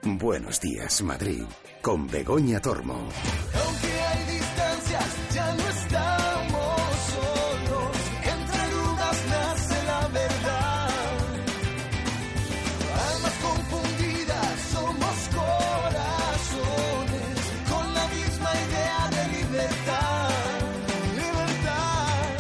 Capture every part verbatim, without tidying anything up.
Buenos días, Madrid, con Begoña Tormo. Aunque hay distancias, ya no estamos solos. Entre dudas nace la verdad. Almas confundidas, somos corazones con la misma idea de libertad. Libertad.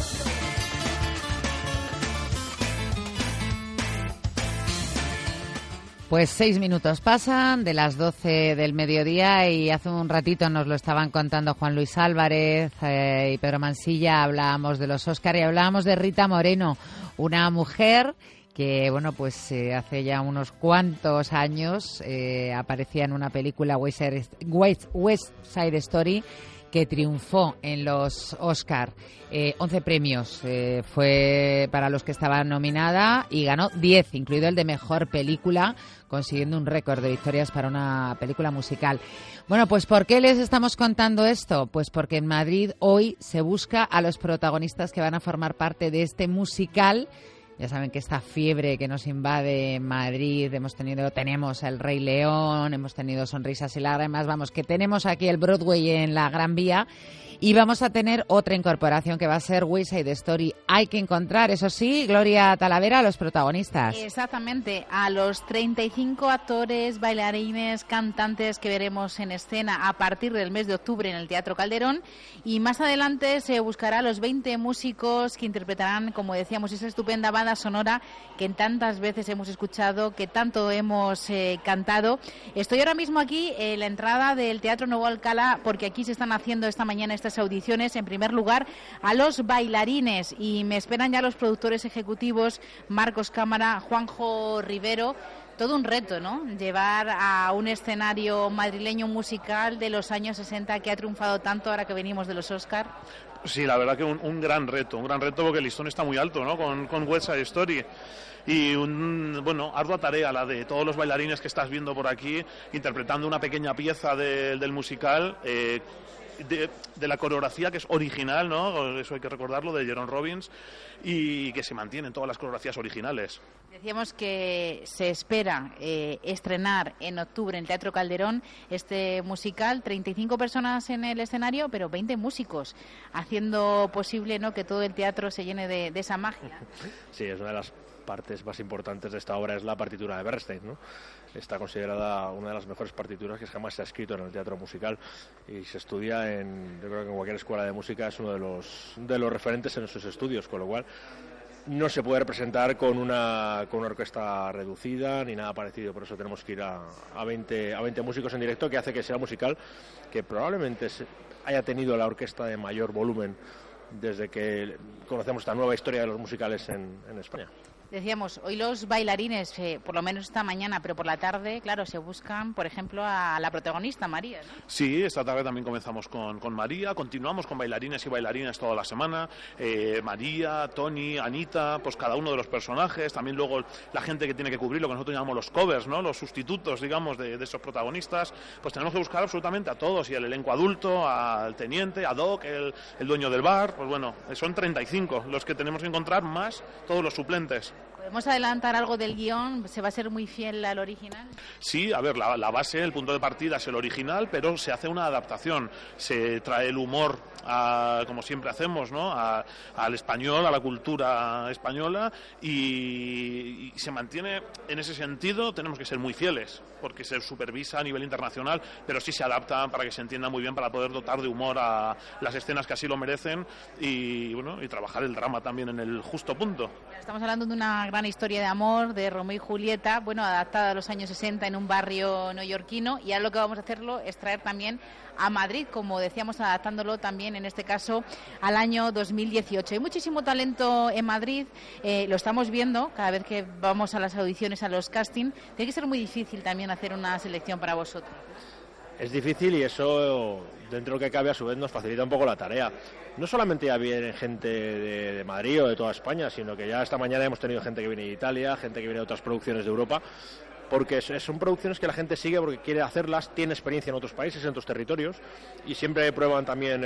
Pues seis minutos pasan de las doce del mediodía y hace un ratito nos lo estaban contando Juan Luis Álvarez eh, y Pedro Mansilla. Hablábamos de los Óscar y hablábamos de Rita Moreno, una mujer que, bueno, pues eh, hace ya unos cuantos años eh, aparecía en una película West Side, West, West Side Story, que triunfó en los Óscar. Eh, once premios eh, fue para los que estaba nominada y ganó diez, incluido el de Mejor Película, consiguiendo un récord de victorias para una película musical. Bueno, pues ¿por qué les estamos contando esto? Pues porque en Madrid hoy se busca a los protagonistas que van a formar parte de este musical. Ya saben que esta fiebre que nos invade en Madrid, hemos tenido, tenemos El Rey León, hemos tenido Sonrisas y Lágrimas, vamos, que tenemos aquí el Broadway en la Gran Vía y vamos a tener otra incorporación que va a ser West Side Story. Hay que encontrar, eso sí, Gloria Talavera, a los protagonistas. Exactamente, a los treinta y cinco actores, bailarines, cantantes que veremos en escena a partir del mes de octubre en el Teatro Calderón, y más adelante se buscará a los veinte músicos que interpretarán, como decíamos, esa estupenda banda sonora que tantas veces hemos escuchado, que tanto hemos eh, cantado. Estoy ahora mismo aquí en la entrada del Teatro Nuevo Alcalá porque aquí se están haciendo esta mañana estas audiciones, en primer lugar a los bailarines, y me esperan ya los productores ejecutivos Marcos Cámara, Juanjo Rivero. Todo un reto, ¿no? Llevar a un escenario madrileño musical de los años sesenta que ha triunfado tanto ahora que venimos de los Óscar. Sí, la verdad que un, un gran reto, un gran reto porque el listón está muy alto, ¿no? Con, con West Side Story. Y, un, bueno, ardua tarea la de todos los bailarines que estás viendo por aquí, interpretando una pequeña pieza de, del musical, eh, de, de la coreografía que es original, ¿no? Eso hay que recordarlo, de Jerome Robbins, y que se mantienen todas las coreografías originales. Decíamos que se espera eh, estrenar en octubre en el Teatro Calderón este musical, treinta y cinco personas en el escenario, pero veinte músicos, haciendo posible, ¿no?, que todo el teatro se llene de, de esa magia. Sí, es una de las partes más importantes de esta obra, es la partitura de Bernstein, ¿no? Está considerada una de las mejores partituras que jamás se ha escrito en el teatro musical y se estudia en, yo creo que en cualquier escuela de música es uno de los de los referentes en sus estudios, con lo cual no se puede representar con una con una orquesta reducida ni nada parecido, por eso tenemos que ir a, a veinte a veinte músicos en directo, que hace que sea un musical que probablemente se haya tenido la orquesta de mayor volumen desde que conocemos esta nueva historia de los musicales en, en España. Decíamos, hoy los bailarines, eh, por lo menos esta mañana, pero por la tarde, claro, se buscan, por ejemplo, a la protagonista, María, ¿no? Sí, esta tarde también comenzamos con, con María, continuamos con bailarines y bailarinas toda la semana, eh, María, Tony, Anita, pues cada uno de los personajes, también luego la gente que tiene que cubrir lo que nosotros llamamos los covers, ¿no? Los sustitutos, digamos, de, de esos protagonistas, pues tenemos que buscar absolutamente a todos, y el elenco adulto, al teniente, a Doc, el, el dueño del bar, pues bueno, son treinta y cinco los que tenemos que encontrar, más todos los suplentes. ¿Podemos adelantar algo del guión? ¿Se va a ser muy fiel al original? Sí, a ver, la, la base, el punto de partida es el original, pero se hace una adaptación. Se trae el humor, a, como siempre hacemos, ¿no?, a, al español, a la cultura española, y, y se mantiene en ese sentido. Tenemos que ser muy fieles, porque se supervisa a nivel internacional, pero sí se adapta para que se entienda muy bien, para poder dotar de humor a las escenas que así lo merecen, y bueno, y trabajar el drama también en el justo punto. Estamos hablando de una gran historia de amor, de Romeo y Julieta, bueno, adaptada a los años sesenta en un barrio neoyorquino, y ahora lo que vamos a hacerlo es traer también a Madrid, como decíamos, adaptándolo también en este caso al año dos mil dieciocho. Hay muchísimo talento en Madrid, eh, lo estamos viendo cada vez que vamos a las audiciones, a los castings. Tiene que ser muy difícil también hacer una selección para vosotros. Es difícil, y eso, dentro de lo que cabe, a su vez nos facilita un poco la tarea. No solamente ya viene gente de, de Madrid o de toda España, sino que ya esta mañana hemos tenido gente que viene de Italia, gente que viene de otras producciones de Europa, porque es, son producciones que la gente sigue porque quiere hacerlas, tiene experiencia en otros países, en otros territorios, y siempre prueban también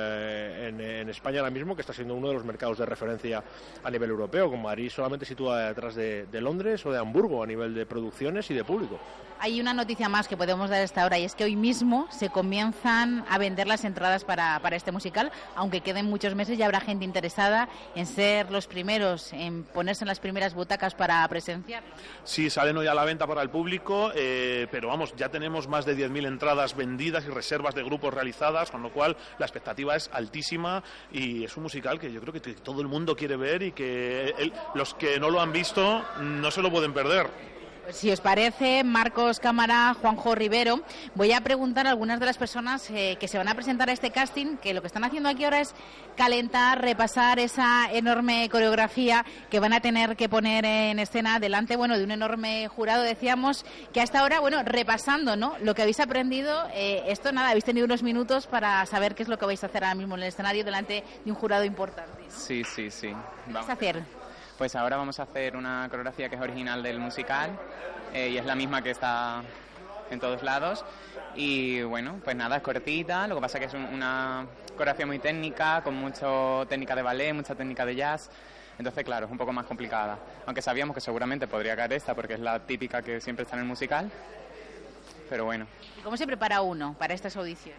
eh, en, en España ahora mismo, que está siendo uno de los mercados de referencia a nivel europeo, con Madrid solamente sitúa detrás de, de Londres o de Hamburgo a nivel de producciones y de público. Hay una noticia más que podemos dar a esta hora, y es que hoy mismo se comienzan a vender las entradas para, para este musical, aunque queden muchos meses, ya habrá gente interesada en ser los primeros, en ponerse en las primeras butacas para presenciarlo. Sí, salen hoy a la venta para el público, eh, pero vamos, ya tenemos más de diez mil entradas vendidas y reservas de grupos realizadas, con lo cual la expectativa es altísima y es un musical que yo creo que todo el mundo quiere ver y que el, los que no lo han visto no se lo pueden perder. Pues si os parece, Marcos Cámara, Juanjo Rivero, voy a preguntar a algunas de las personas eh, que se van a presentar a este casting, que lo que están haciendo aquí ahora es calentar, repasar esa enorme coreografía que van a tener que poner en escena delante, bueno, de un enorme jurado. Decíamos que hasta ahora, bueno, repasando, ¿no?, lo que habéis aprendido, eh, esto nada, habéis tenido unos minutos para saber qué es lo que vais a hacer ahora mismo en el escenario delante de un jurado importante, ¿no? Sí, sí, sí. ¿Qué vais a hacer? Pues ahora vamos a hacer una coreografía que es original del musical eh, y es la misma que está en todos lados. Y bueno, pues nada, es cortita, lo que pasa que es un, una coreografía muy técnica, con mucha técnica de ballet, mucha técnica de jazz. Entonces, claro, es un poco más complicada. Aunque sabíamos que seguramente podría caer esta porque es la típica que siempre está en el musical. Pero bueno. ¿Y cómo se prepara uno para estas audiciones?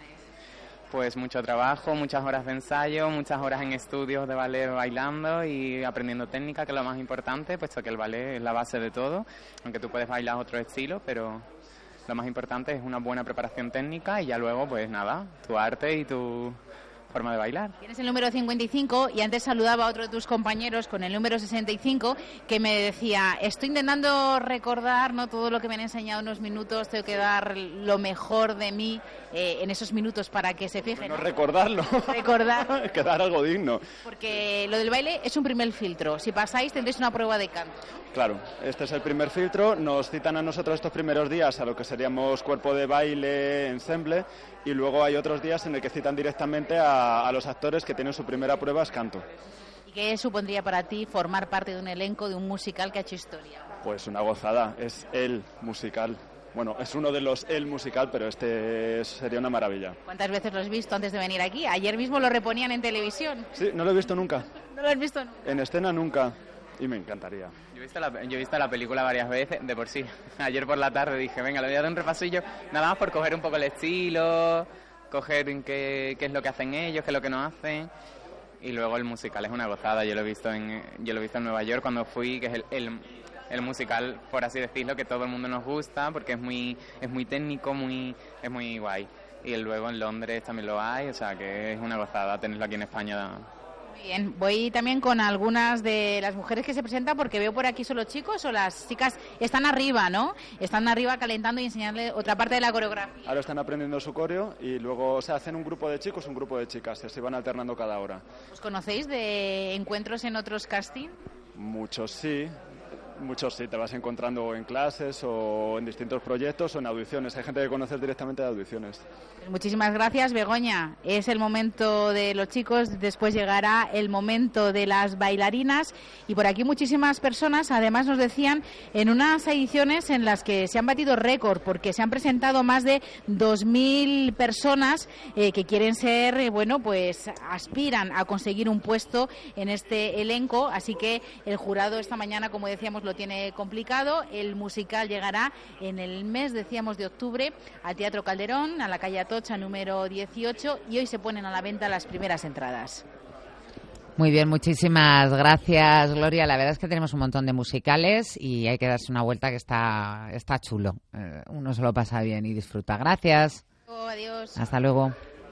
Pues mucho trabajo, muchas horas de ensayo, muchas horas en estudios de ballet bailando y aprendiendo técnica, que es lo más importante, puesto que el ballet es la base de todo, aunque tú puedes bailar otro estilo, pero lo más importante es una buena preparación técnica y ya luego, pues nada, tu arte y tu forma de bailar. Tienes el número cincuenta y cinco y antes saludaba a otro de tus compañeros con el número sesenta y cinco que me decía, estoy intentando recordar, ¿no?, todo lo que me han enseñado en unos minutos, tengo que dar lo mejor de mí eh, en esos minutos para que se fijen. No, ¿no? recordarlo. Recordar. Quedar algo digno. Porque lo del baile es un primer filtro. Si pasáis tendréis una prueba de canto. Claro, este es el primer filtro. Nos citan a nosotros estos primeros días a lo que seríamos cuerpo de baile, ensemble, y luego hay otros días en el que citan directamente a, a los actores que tienen su primera prueba, es canto. ¿Y qué supondría para ti formar parte de un elenco de un musical que ha hecho historia? Pues una gozada, es el musical. Bueno, es uno de los el musical, pero este sería una maravilla. ¿Cuántas veces lo has visto antes de venir aquí? Ayer mismo lo reponían en televisión. Sí, no lo he visto nunca. ¿No lo has visto nunca? En escena nunca, y me encantaría. Yo he visto la, yo he visto la película varias veces, de por sí. Ayer por la tarde dije, venga, le voy a dar un repasillo, nada más por coger un poco el estilo, coger en qué, qué es lo que hacen ellos, qué es lo que no hacen. Y luego el musical es una gozada. Yo lo he visto en, yo lo he visto en Nueva York cuando fui, que es el... el el musical, por así decirlo, que todo el mundo nos gusta porque es muy es muy técnico, muy es muy guay. Y luego en Londres también lo hay, o sea que es una gozada tenerlo aquí en España. Muy bien, voy también con algunas de las mujeres que se presentan porque veo por aquí solo chicos o las chicas están arriba, ¿no? Están arriba calentando y enseñarle otra parte de la coreografía. Ahora están aprendiendo su coreo y luego se hacen un grupo de chicos, un grupo de chicas, se van alternando cada hora. ¿Os conocéis de encuentros en otros castings? Muchos sí. Muchos sí, te vas encontrando en clases o en distintos proyectos o en audiciones. Hay gente que conoces directamente de audiciones. Muchísimas gracias, Begoña. Es el momento de los chicos, después llegará el momento de las bailarinas y por aquí muchísimas personas, además nos decían, en unas ediciones en las que se han batido récord porque se han presentado más de dos mil personas eh, que quieren ser, eh, bueno, pues aspiran a conseguir un puesto en este elenco, así que el jurado esta mañana, como decíamos, lo tiene complicado. El musical llegará en el mes, decíamos, de octubre al Teatro Calderón, a la calle Atocha número dieciocho, y hoy se ponen a la venta las primeras entradas. Muy bien, muchísimas gracias, Gloria. La verdad es que tenemos un montón de musicales y hay que darse una vuelta que está, está chulo. Eh, uno se lo pasa bien y disfruta. Gracias. Oh, adiós. Hasta luego.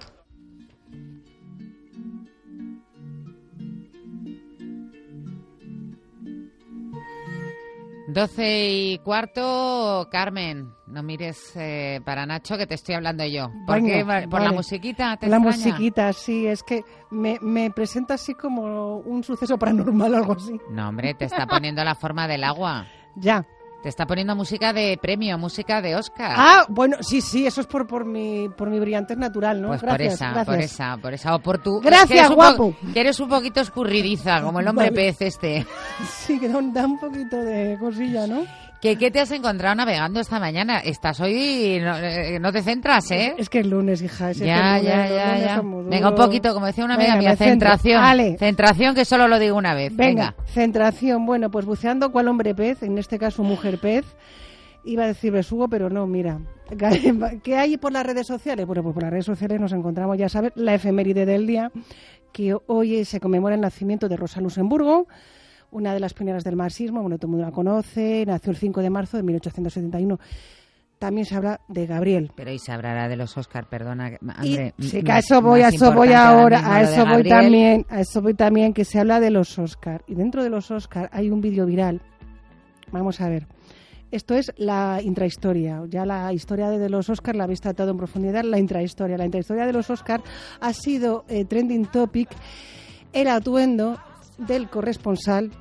Doce y cuarto, Carmen, no mires eh, para Nacho, que te estoy hablando yo. ¿Por Venga, qué? ¿Por vale. la musiquita? ¿Te La extraña? musiquita, sí, es que me, me presenta así como un suceso paranormal o algo así. No, hombre, te está poniendo la forma del agua. Ya. Te está poniendo música de premio, música de Oscar. Ah, bueno, sí, sí, eso es por por mi por mi brillantez natural, ¿no? Pues gracias, por esa, gracias. por esa, por esa, o por tu... Gracias, que eres un guapo. po- que eres un poquito escurridiza, como el hombre Vale. pez este. Sí, que da un, da un poquito de cosilla, ¿no? ¿Qué, ¿Qué te has encontrado navegando esta mañana? Estás hoy... No, eh, no te centras, ¿eh? Es que es lunes, hija. Es ya, que ya, lunes, ya, lunes ya. como Venga, un duro. poquito, como decía una amiga Venga, mía, me centro. centración. Ale. Centración, que solo lo digo una vez. Venga, Venga. centración. Bueno, pues buceando cual hombre pez, en este caso mujer pez. Iba a decir besugo, pero no, mira. ¿Qué hay por las redes sociales? Bueno, pues por las redes sociales nos encontramos, ya sabes, la efeméride del día, que hoy se conmemora el nacimiento de Rosa Luxemburgo, una de las pioneras del marxismo, bueno, todo el mundo la conoce, nació el cinco de marzo de mil ochocientos setenta y uno. También se habla de Gabriel. Pero y se hablará de los Oscar, perdona, André. Y, sí, que a eso voy, a eso voy ahora, a eso voy también, a eso voy también, que se habla de los Oscar. Y dentro de los Oscar hay un vídeo viral. Vamos a ver. Esto es la intrahistoria. Ya la historia de los Oscar la habéis tratado en profundidad, la intrahistoria. La intrahistoria de los Oscar ha sido eh, trending topic el atuendo del corresponsal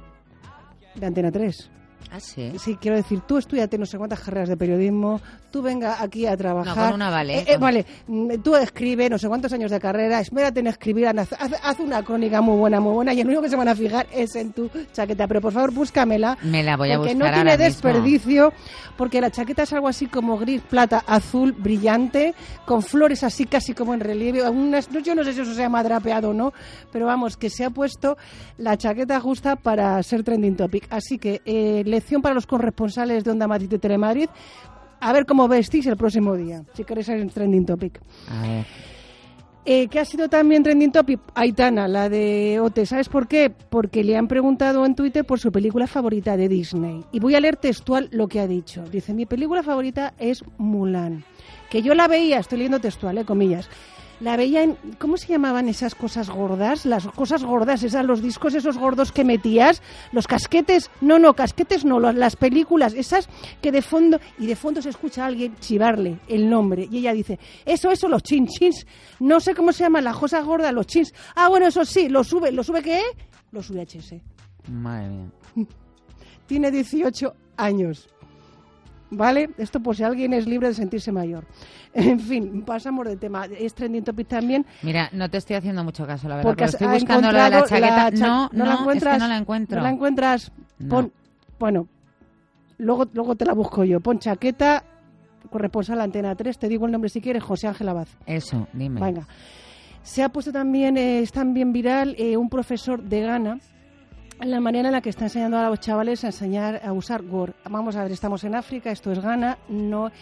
de Antena tres. Ah, sí. Sí, quiero decir, tú estudiate no sé cuántas carreras de periodismo, tú venga aquí a trabajar. No, con una vale. Eh, eh, vale, tú escribe no sé cuántos años de carrera, espérate en escribir, haz, haz una crónica muy buena, muy buena, y el único que se van a fijar es en tu chaqueta. Pero por favor, búscamela. Me la voy a buscar porque no tiene ahora desperdicio, mismo. Porque la chaqueta es algo así como gris, plata, azul, brillante, con flores así casi como en relieve. Unas, yo no sé si eso se llama drapeado o no, pero vamos, que se ha puesto la chaqueta justa para ser trending topic. Así que, eh, lección para los corresponsales de Onda Madrid y de Telemadrid, a ver cómo vestís el próximo día, si queréis ser el trending topic. A ver. Eh, ¿Qué ha sido también trending topic? Aitana, la de O T. ¿Sabes por qué? Porque le han preguntado en Twitter por su película favorita de Disney. Y voy a leer textual lo que ha dicho. Dice, mi película favorita es Mulan. Que yo la veía, estoy leyendo textual, eh, comillas. La veía en... ¿Cómo se llamaban esas cosas gordas? Las cosas gordas, esas, los discos esos gordos que metías, los casquetes, no, no, casquetes no, las películas, esas que de fondo, y de fondo se escucha a alguien chivarle el nombre, y ella dice, eso, eso, los chin chins, no sé cómo se llaman, las cosas gordas, los chins, ah, bueno, eso sí, lo sube, ¿lo sube qué? Los V H S. Madre mía. Tiene dieciocho años. ¿Vale? Esto por si alguien es libre de sentirse mayor. En fin, pasamos de tema. Es trending topic también. Mira, no te estoy haciendo mucho caso, la verdad. Porque Estoy buscando lo de la chaqueta. La cha- no, no, no, la encuentras. es que no la encuentro. No la encuentras. No. Pon, bueno, luego, luego te la busco yo. Pon chaqueta, corresponsal Antena tres. Te digo el nombre si quieres, José Ángel Abad. Eso, dime. Venga. Se ha puesto también, eh, es también viral, eh, un profesor de Ghana, en la manera en la que está enseñando a los chavales a enseñar a usar Word. Vamos a ver, estamos en África, esto es Ghana, no,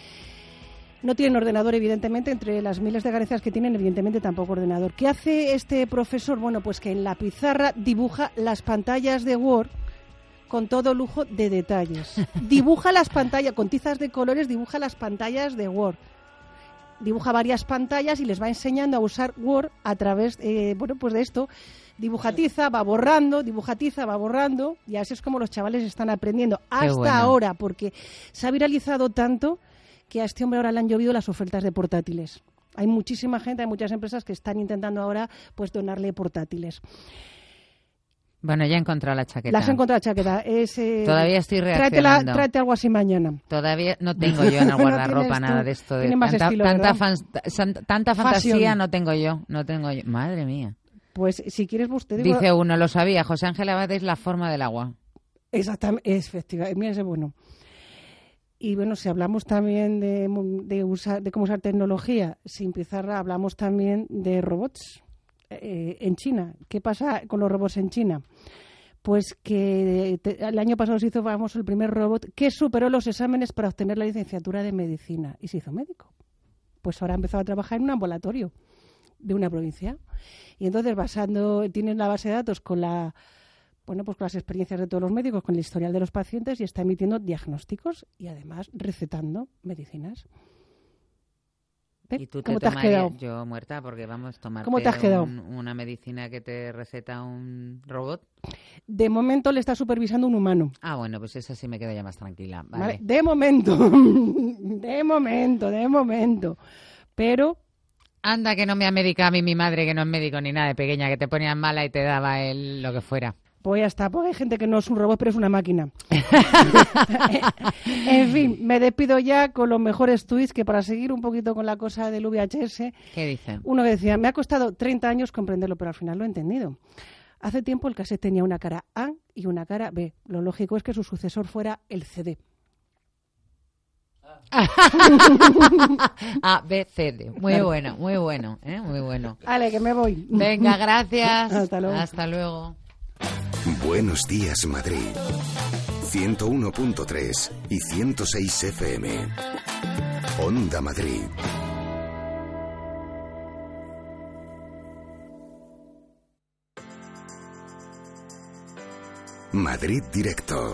no tienen ordenador, evidentemente, entre las miles de carencias que tienen, evidentemente tampoco ordenador. ¿Qué hace este profesor? Bueno, pues que en la pizarra dibuja las pantallas de Word con todo lujo de detalles. Dibuja las pantallas, con tizas de colores, dibuja las pantallas de Word. Dibuja varias pantallas y les va enseñando a usar Word a través, eh, bueno, pues de esto. Dibujatiza, va borrando, dibujatiza, va borrando, y así es como los chavales están aprendiendo hasta bueno. ahora, porque se ha viralizado tanto que a este hombre ahora le han llovido las ofertas de portátiles. Hay muchísima gente, hay muchas empresas que están intentando ahora pues donarle portátiles. Bueno, ya he encontrado la chaqueta. La has encontrado la chaqueta. Es, eh, Todavía estoy tráetela, reaccionando. tráete algo así mañana. Todavía no tengo yo en el No guardarropa tienes nada tú. de esto. De Tiene más tanta, estilo, tanta, ¿verdad? fan- san- tanta fantasía Fashion. no tengo yo. No tengo yo. Madre mía. Pues si quieres, usted digo, Dice uno, lo sabía, José Ángel Abad es la forma del agua. exactamente, es efectivamente, mira ese bueno. Y bueno, si hablamos también de, de, usar, de cómo usar tecnología sin pizarra, hablamos también de robots eh, en China. ¿Qué pasa con los robots en China? Pues que te, el año pasado se hizo famoso el primer robot que superó los exámenes para obtener la licenciatura de medicina y se hizo médico. Pues ahora ha empezado a trabajar en un ambulatorio de una provincia. Y entonces, basando, tienen la base de datos con la, bueno, pues con las experiencias de todos los médicos, con el historial de los pacientes, y está emitiendo diagnósticos y además recetando medicinas. ¿Y tú te ¿Cómo te has tomarías? quedado? Yo muerta, porque vamos a tomar ¿Cómo te has quedado? una medicina que te receta un robot. De momento le está supervisando un humano. Ah, bueno, pues esa sí me quedo ya más tranquila. Vale. ¿Vale? De momento, de momento, de momento. Pero anda que no me ha medicado a mí mi madre, que no es médico ni nada, de pequeña, que te ponían mala y te daba el, lo que fuera. pues ya está, porque hay gente que no es un robot, pero es una máquina. En fin, me despido ya con los mejores tweets, que para seguir un poquito con la cosa del V H S... ¿Qué dicen? Uno que decía, me ha costado treinta años comprenderlo, pero al final lo he entendido. Hace tiempo el cassette tenía una cara A y una cara B. Lo lógico es que su sucesor fuera el C D. A, B, C, D. Muy bueno, muy bueno, ¿eh? Muy bueno. Vale, que me voy. Venga, gracias. Hasta luego. Hasta luego. Buenos días, Madrid. ciento uno punto tres y ciento seis F M. Onda Madrid. Madrid Directo.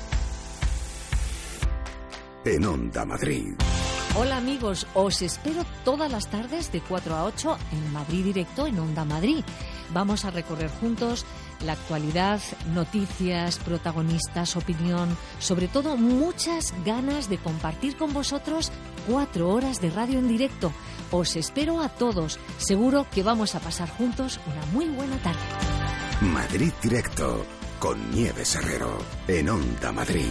En Onda Madrid. Hola amigos, os espero todas las tardes de cuatro a ocho en Madrid Directo en Onda Madrid. Vamos a recorrer juntos la actualidad, noticias, protagonistas, opinión, sobre todo muchas ganas de compartir con vosotros cuatro horas de radio en directo. Os espero a todos, seguro que vamos a pasar juntos una muy buena tarde. Madrid Directo con Nieves Herrero en Onda Madrid.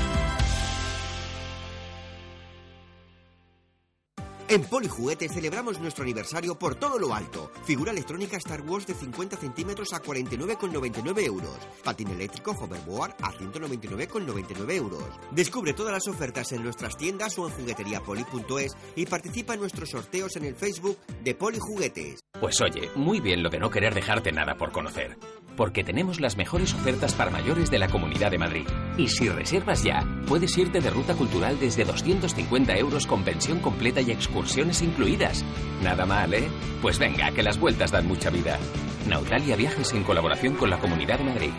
En Polijuguetes celebramos nuestro aniversario por todo lo alto. Figura electrónica Star Wars de cincuenta centímetros a cuarenta y nueve con noventa y nueve euros. Patín eléctrico Hoverboard a ciento noventa y nueve con noventa y nueve euros. Descubre todas las ofertas en nuestras tiendas o en jugueteriapoli punto es y participa en nuestros sorteos en el Facebook de Polijuguetes. Pues oye, muy bien lo de no querer dejarte nada por conocer. Porque tenemos las mejores ofertas para mayores de la Comunidad de Madrid. Y si reservas ya, puedes irte de ruta cultural desde doscientos cincuenta euros con pensión completa y excursiones incluidas. Nada mal, ¿eh? Pues venga, que las vueltas dan mucha vida. Nautalia Viajes en colaboración con la Comunidad de Madrid.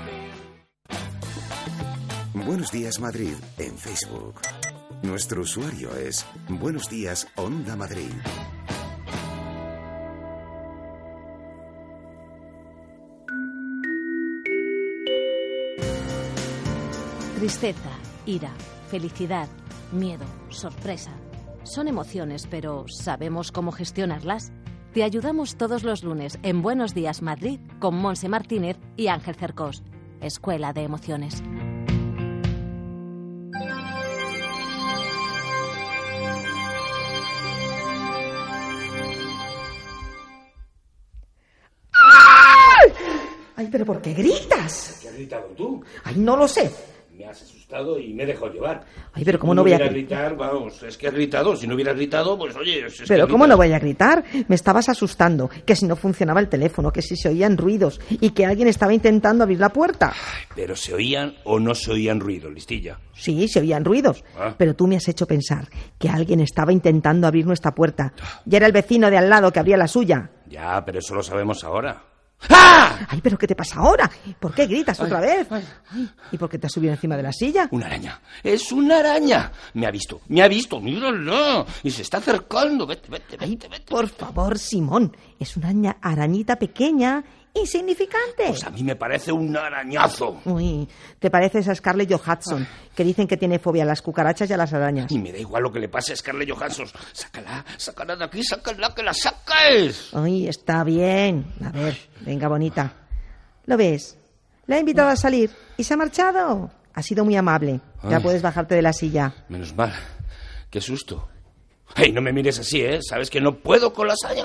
Buenos días, Madrid en Facebook. Nuestro usuario es Buenos días Onda Madrid. Tristeza, ira, felicidad, miedo, sorpresa. Son emociones, pero ¿sabemos cómo gestionarlas? Te ayudamos todos los lunes en Buenos Días Madrid con Monse Martínez y Ángel Cercós. Escuela de Emociones. Ay, pero ¿por qué gritas? ¿Qué has gritado tú? Ay, no lo sé. Me has asustado y me he dejado llevar. Ay, pero ¿cómo si no voy a gritar? Vamos, es que has gritado. Si no hubieras gritado, pues oye... Es pero que ¿cómo gritas. no voy a gritar? Me estabas asustando, que si no funcionaba el teléfono, que si se oían ruidos y que alguien estaba intentando abrir la puerta. Ay, pero ¿se oían o no se oían ruidos, listilla? Sí, se oían ruidos, Ah. pero tú me has hecho pensar que alguien estaba intentando abrir nuestra puerta. Y era el vecino de al lado que abría la suya. Ya, pero eso lo sabemos ahora. ¡Ah! Ay, pero ¿qué te pasa ahora? ¿Por qué gritas Ay, otra vez? Ay, ¿y por qué te has subido encima de la silla? Una araña. Es una araña. Me ha visto, me ha visto. Míralo. Y se está acercando. Vete, vete, vete, Ay, vete. por favor, Simón. Es una araña- arañita pequeña, insignificante. Pues a mí me parece un arañazo. Uy, te pareces a Scarlett Johansson, que dicen que tiene fobia a las cucarachas y a las arañas. Y me da igual lo que le pase a Scarlett Johansson. Sácala, sácala de aquí, sácala, que la saques. Ay, está bien. A ver, venga, bonita. ¿Lo ves? La he invitado a salir y se ha marchado. Ha sido muy amable. Ya Ay. puedes bajarte de la silla. Menos mal. Qué susto. ¡Ey, no me mires así, eh! Sabes que no puedo con las arañas.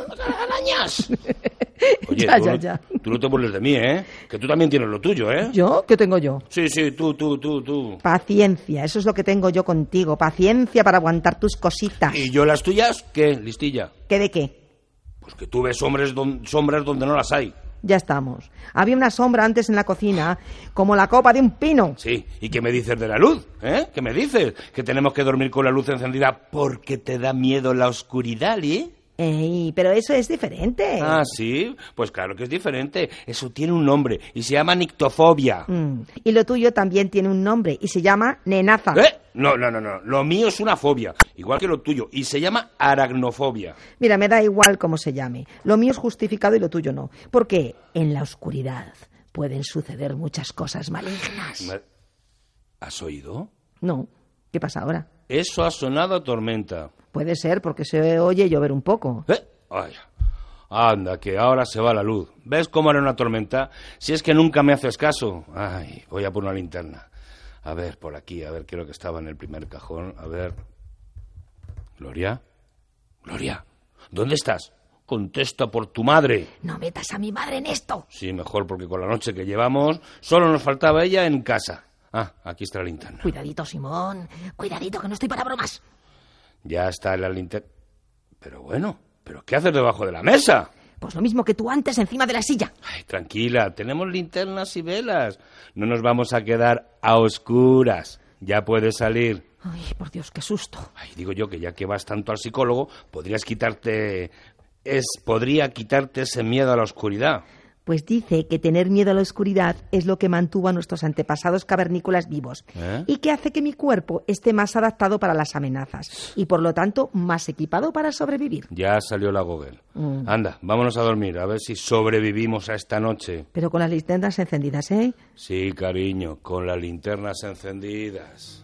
Oye, Ya, tú, ya, no- ya. tú no te burles de mí, ¿eh? Que tú también tienes lo tuyo, ¿eh? ¿Yo? ¿Qué tengo yo? Sí, sí, tú, tú, tú, tú. Paciencia, eso es lo que tengo yo contigo. Paciencia para aguantar tus cositas. ¿Y yo las tuyas? ¿Qué, listilla? ¿Qué de qué? Pues que tú ves hombres don- sombras donde no las hay. Ya estamos. Había una sombra antes en la cocina, como la copa de un pino. Sí, ¿y qué me dices de la luz? ¿Eh? ¿Qué me dices? Que tenemos que dormir con la luz encendida porque te da miedo la oscuridad, ¿eh? Ey, pero eso es diferente. Ah, sí, pues claro que es diferente. Eso tiene un nombre y se llama nictofobia. Mm, Y lo tuyo también tiene un nombre y se llama nenaza. ¿Eh? No, no, no, no. Lo mío es una fobia, igual que lo tuyo, y se llama aracnofobia. Mira, me da igual cómo se llame. Lo mío es justificado y lo tuyo no. Porque en la oscuridad pueden suceder muchas cosas malignas. Ma- ¿Has oído? No. ¿Qué pasa ahora? Eso ha sonado a tormenta. Puede ser porque se oye llover un poco. ¿Eh? Ay, anda, que ahora se va la luz. ¿Ves cómo era una tormenta? Si es que nunca me haces caso. Ay, voy a por una linterna. A ver, por aquí, a ver, creo que estaba en el primer cajón. A ver. ¿Gloria? Gloria, ¿dónde estás? Contesta por tu madre. No metas a mi madre en esto. Sí, mejor, porque con la noche que llevamos solo nos faltaba ella en casa. Ah, aquí está la linterna. Cuidadito, Simón. Cuidadito, que no estoy para bromas. Ya está en la linterna. Pero bueno, ¿pero qué haces debajo de la mesa? Pues lo mismo que tú antes encima de la silla. Ay, tranquila, tenemos linternas y velas. No nos vamos a quedar a oscuras. Ya puedes salir. Ay, por Dios, qué susto. Ay, digo yo que ya que vas tanto al psicólogo, podrías quitarte... Es, podría quitarte ese miedo a la oscuridad. Pues dice que tener miedo a la oscuridad es lo que mantuvo a nuestros antepasados cavernícolas vivos ¿Eh? y que hace que mi cuerpo esté más adaptado para las amenazas y, por lo tanto, más equipado para sobrevivir. Ya salió la Google. Mm. Anda, vámonos a dormir, a ver si sobrevivimos a esta noche. Pero con las linternas encendidas, ¿eh? Sí, cariño, con las linternas encendidas.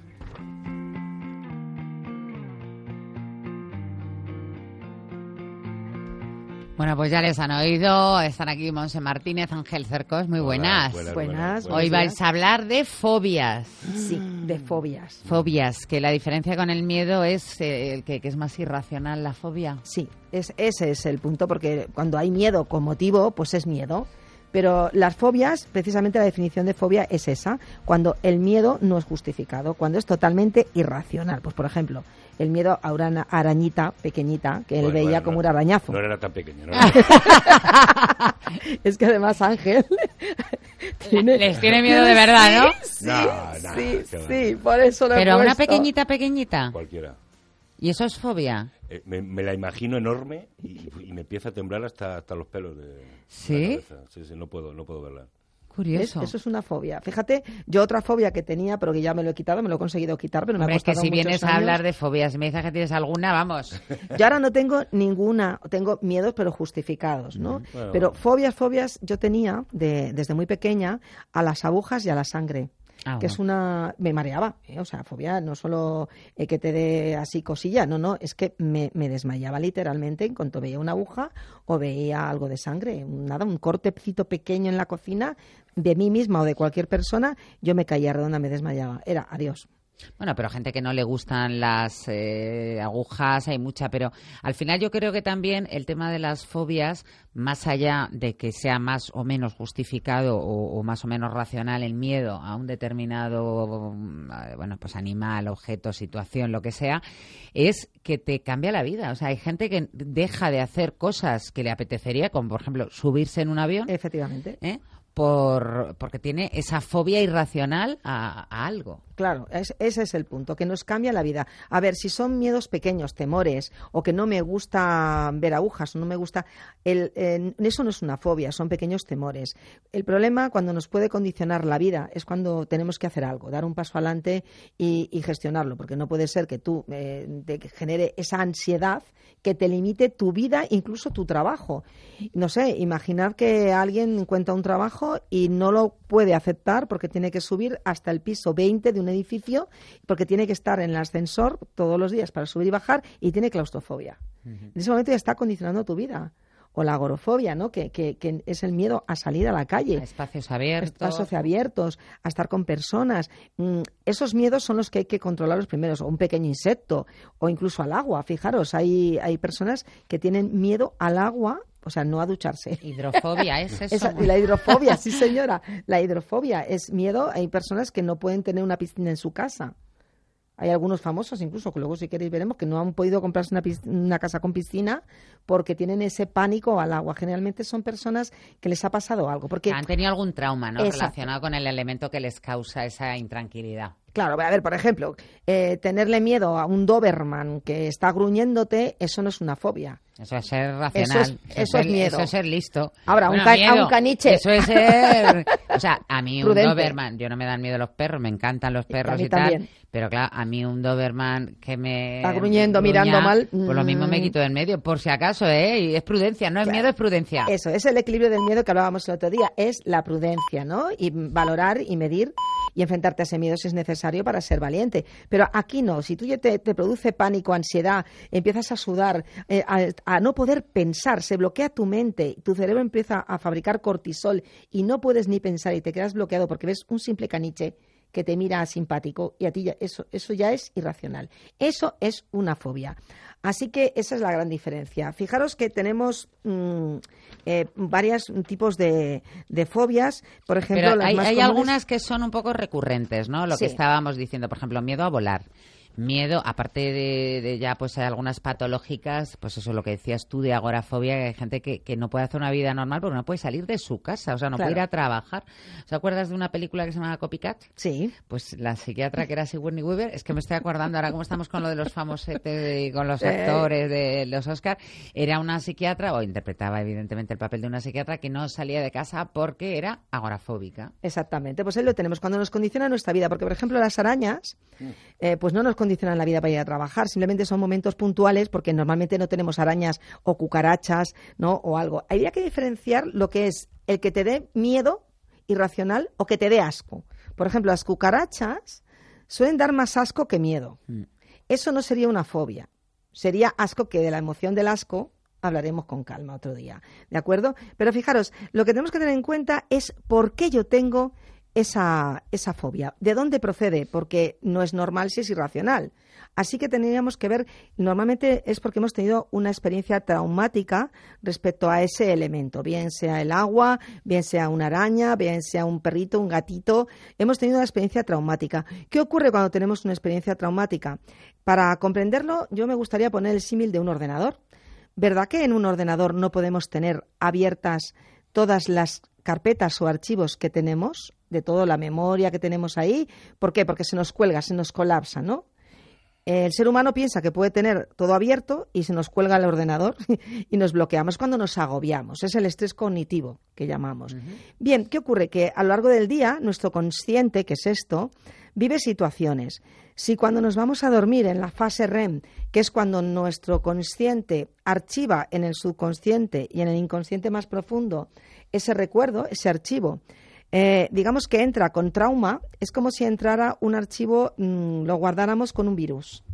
Bueno, pues ya les han oído. Están aquí Monse Martínez, Ángel Cercos. Muy buenas. Buenas, buenas. Hoy vais a hablar de fobias. Sí, de fobias. Fobias, que la diferencia con el miedo es eh, el que, que es más irracional, la fobia. Sí, es, ese es el punto, porque cuando hay miedo con motivo, pues es miedo. Pero las fobias, precisamente la definición de fobia es esa, cuando el miedo no es justificado, cuando es totalmente irracional. Pues, por ejemplo, el miedo a una arañita pequeñita, que él Bueno, veía bueno, como no, un arañazo. No era tan pequeño, ¿no? Es que además Ángel tiene... Les tiene miedo de verdad, ¿no? Sí, No, no, sí, qué va. sí, por eso lo he Pero a una puesto. pequeñita, pequeñita. Cualquiera. ¿Y eso es fobia? Eh, me, me la imagino enorme y, y me empieza a temblar hasta, hasta los pelos de ¿Sí? la cabeza. Sí, sí, no puedo, no puedo verla. Curioso. ¿Ves? Eso es una fobia. Fíjate, yo otra fobia que tenía, pero que ya me lo he quitado, me lo he conseguido quitar, pero me Hombre, ha es que costado si muchos vienes años. a hablar de fobias y me dices que tienes alguna, vamos. Yo ahora no tengo ninguna, tengo miedos pero justificados, ¿no? Mm, bueno, pero bueno. fobias, fobias yo tenía de, desde muy pequeña a las agujas y a la sangre. Ah, que bueno. es una... me mareaba, ¿eh? O sea, fobia no solo eh, que te dé así cosilla, no, no, es que me, me desmayaba literalmente en cuanto veía una aguja o veía algo de sangre, nada, un cortecito pequeño en la cocina de mí misma o de cualquier persona, yo me caía redonda, me desmayaba, era adiós. Bueno, pero gente que no le gustan las eh, agujas, hay mucha, pero al final yo creo que también el tema de las fobias, más allá de que sea más o menos justificado o, o más o menos racional el miedo a un determinado, eh, bueno, pues animal, objeto, situación, lo que sea, es que te cambia la vida. O sea, hay gente que deja de hacer cosas que le apetecería, como por ejemplo subirse en un avión. Efectivamente. ¿eh? Por, porque tiene esa fobia irracional a, a algo. Claro, es, ese es el punto, que nos cambia la vida. A ver, si son miedos pequeños, temores, o que no me gusta ver agujas, o no me gusta... El, eh, eso no es una fobia, son pequeños temores. El problema, cuando nos puede condicionar la vida, es cuando tenemos que hacer algo, dar un paso adelante y, y gestionarlo, porque no puede ser que tú eh, te genere esa ansiedad que te limite tu vida, incluso tu trabajo. No sé, imaginar que alguien encuentra un trabajo y no lo puede aceptar porque tiene que subir hasta el piso veinte de un edificio, porque tiene que estar en el ascensor todos los días para subir y bajar y tiene claustrofobia. Uh-huh. En ese momento ya está condicionando tu vida. O la agorafobia, ¿no? Que, que, que es el miedo a salir a la calle. A espacios abiertos. Espacios abiertos, a estar con personas. Mm, esos miedos son los que hay que controlar los primeros. O un pequeño insecto, o incluso al agua. Fijaros, hay, hay personas que tienen miedo al agua, o sea, no a ducharse. Hidrofobia, ¿es eso? Esa, la hidrofobia, sí señora. La hidrofobia es miedo. Hay personas que no pueden tener una piscina en su casa. Hay algunos famosos, incluso, que luego si queréis veremos, que no han podido comprarse una, una casa con piscina porque tienen ese pánico al agua. Generalmente son personas que les ha pasado algo. Porque han tenido algún trauma, ¿no? Exacto. Relacionado con el elemento que les causa esa intranquilidad. Claro, a ver, por ejemplo, eh, tenerle miedo a un Doberman que está gruñéndote, eso no es una fobia. Eso es ser racional. Eso es, eso es miedo. Eso es ser listo. Ahora, bueno, un ca- miedo, a un caniche. Eso es ser... O sea, a mí Prudente. un Doberman... Yo no me dan miedo los perros, me encantan los perros a mí y tal. también. Pero claro, a mí un Doberman que me... Está gruñendo, gruña, mirando mal. Pues lo mismo me quito del medio, por si acaso, ¿eh? Y es prudencia, no es Claro. miedo, es prudencia. Eso, es el equilibrio del miedo que hablábamos el otro día. Es la prudencia, ¿no? Y valorar y medir y enfrentarte a ese miedo si es necesario para ser valiente. Pero aquí no. Si tú ya te, te produce pánico, ansiedad, empiezas a sudar, eh, a, a no poder pensar, se bloquea tu mente, tu cerebro empieza a fabricar cortisol y no puedes ni pensar y te quedas bloqueado porque ves un simple caniche que te mira simpático y a ti ya, eso, eso ya es irracional. Eso es una fobia. Así que esa es la gran diferencia. Fijaros que tenemos mmm, eh, varios tipos de, de fobias. Por ejemplo, Pero las hay, más hay comunes... algunas que son un poco recurrentes, ¿no? Lo Sí. que estábamos diciendo, por ejemplo, miedo a volar, miedo, aparte de, de ya pues algunas patológicas, pues eso lo que decías tú de agorafobia, que hay gente que, que no puede hacer una vida normal porque no puede salir de su casa, o sea, no Claro. puede ir a trabajar. ¿Te acuerdas de una película que se llama Copycat? Sí. Pues la psiquiatra que era Sigourney Weaver, es que me estoy acordando ahora cómo estamos con lo de los famosetes y con los Eh. actores de los Oscar, era una psiquiatra, o interpretaba evidentemente el papel de una psiquiatra que no salía de casa porque era agorafóbica. Exactamente, pues ahí lo tenemos, cuando nos condiciona nuestra vida, porque por ejemplo las arañas, eh, pues no nos condicionan la vida para ir a trabajar, simplemente son momentos puntuales porque normalmente no tenemos arañas o cucarachas, ¿no? O algo. Habría que diferenciar lo que es el que te dé miedo irracional o que te dé asco. Por ejemplo, las cucarachas suelen dar más asco que miedo. Eso no sería una fobia, sería asco, que de la emoción del asco hablaremos con calma otro día, ¿de acuerdo? Pero fijaros, lo que tenemos que tener en cuenta es por qué yo tengo esa, esa fobia. ¿De dónde procede? Porque no es normal si es irracional. Así que tendríamos que ver, normalmente es porque hemos tenido una experiencia traumática respecto a ese elemento, bien sea el agua, bien sea una araña, bien sea un perrito, un gatito. Hemos tenido una experiencia traumática. ¿Qué ocurre cuando tenemos una experiencia traumática? Para comprenderlo, yo me gustaría poner el símil de un ordenador. ¿Verdad que en un ordenador no podemos tener abiertas todas las carpetas o archivos que tenemos, de toda la memoria que tenemos ahí? ¿Por qué? Porque se nos cuelga, se nos colapsa, ¿no? El ser humano piensa que puede tener todo abierto y se nos cuelga el ordenador y nos bloqueamos cuando nos agobiamos. Es el estrés cognitivo que llamamos. Uh-huh. Bien, ¿qué ocurre? Que a lo largo del día, nuestro consciente, que es esto, vive situaciones. Si cuando nos vamos a dormir en la fase R E M, que es cuando nuestro consciente archiva en el subconsciente y en el inconsciente más profundo ese recuerdo, ese archivo, Eh, digamos que entra con trauma, es como si entrara un archivo, mmm, lo guardáramos con un virus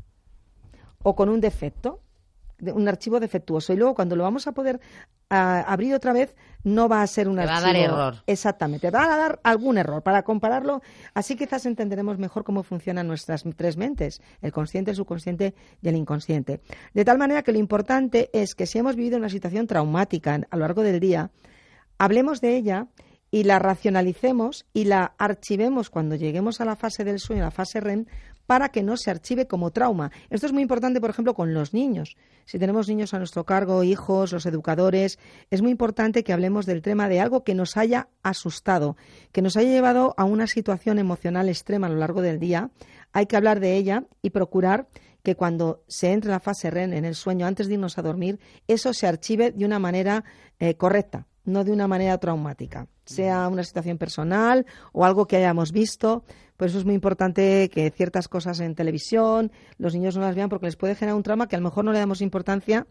o con un defecto, un archivo defectuoso. Y luego cuando lo vamos a poder uh, abrir otra vez, no va a ser un Te archivo. va a dar error. Exactamente, va a dar algún error. Para compararlo, así quizás entenderemos mejor cómo funcionan nuestras tres mentes, el consciente, el subconsciente y el inconsciente. De tal manera que lo importante es que si hemos vivido una situación traumática a lo largo del día, hablemos de ella y la racionalicemos y la archivemos cuando lleguemos a la fase del sueño, a la fase R E M, para que no se archive como trauma. Esto es muy importante, por ejemplo, con los niños. Si tenemos niños a nuestro cargo, hijos, los educadores, es muy importante que hablemos del tema de algo que nos haya asustado, que nos haya llevado a una situación emocional extrema a lo largo del día. Hay que hablar de ella y procurar que cuando se entre en la fase R E M, en el sueño, antes de irnos a dormir, eso se archive de una manera eh, correcta, no de una manera traumática, sea una situación personal o algo que hayamos visto. Por eso es muy importante que ciertas cosas en televisión los niños no las vean, porque les puede generar un trauma que a lo mejor no le damos importancia,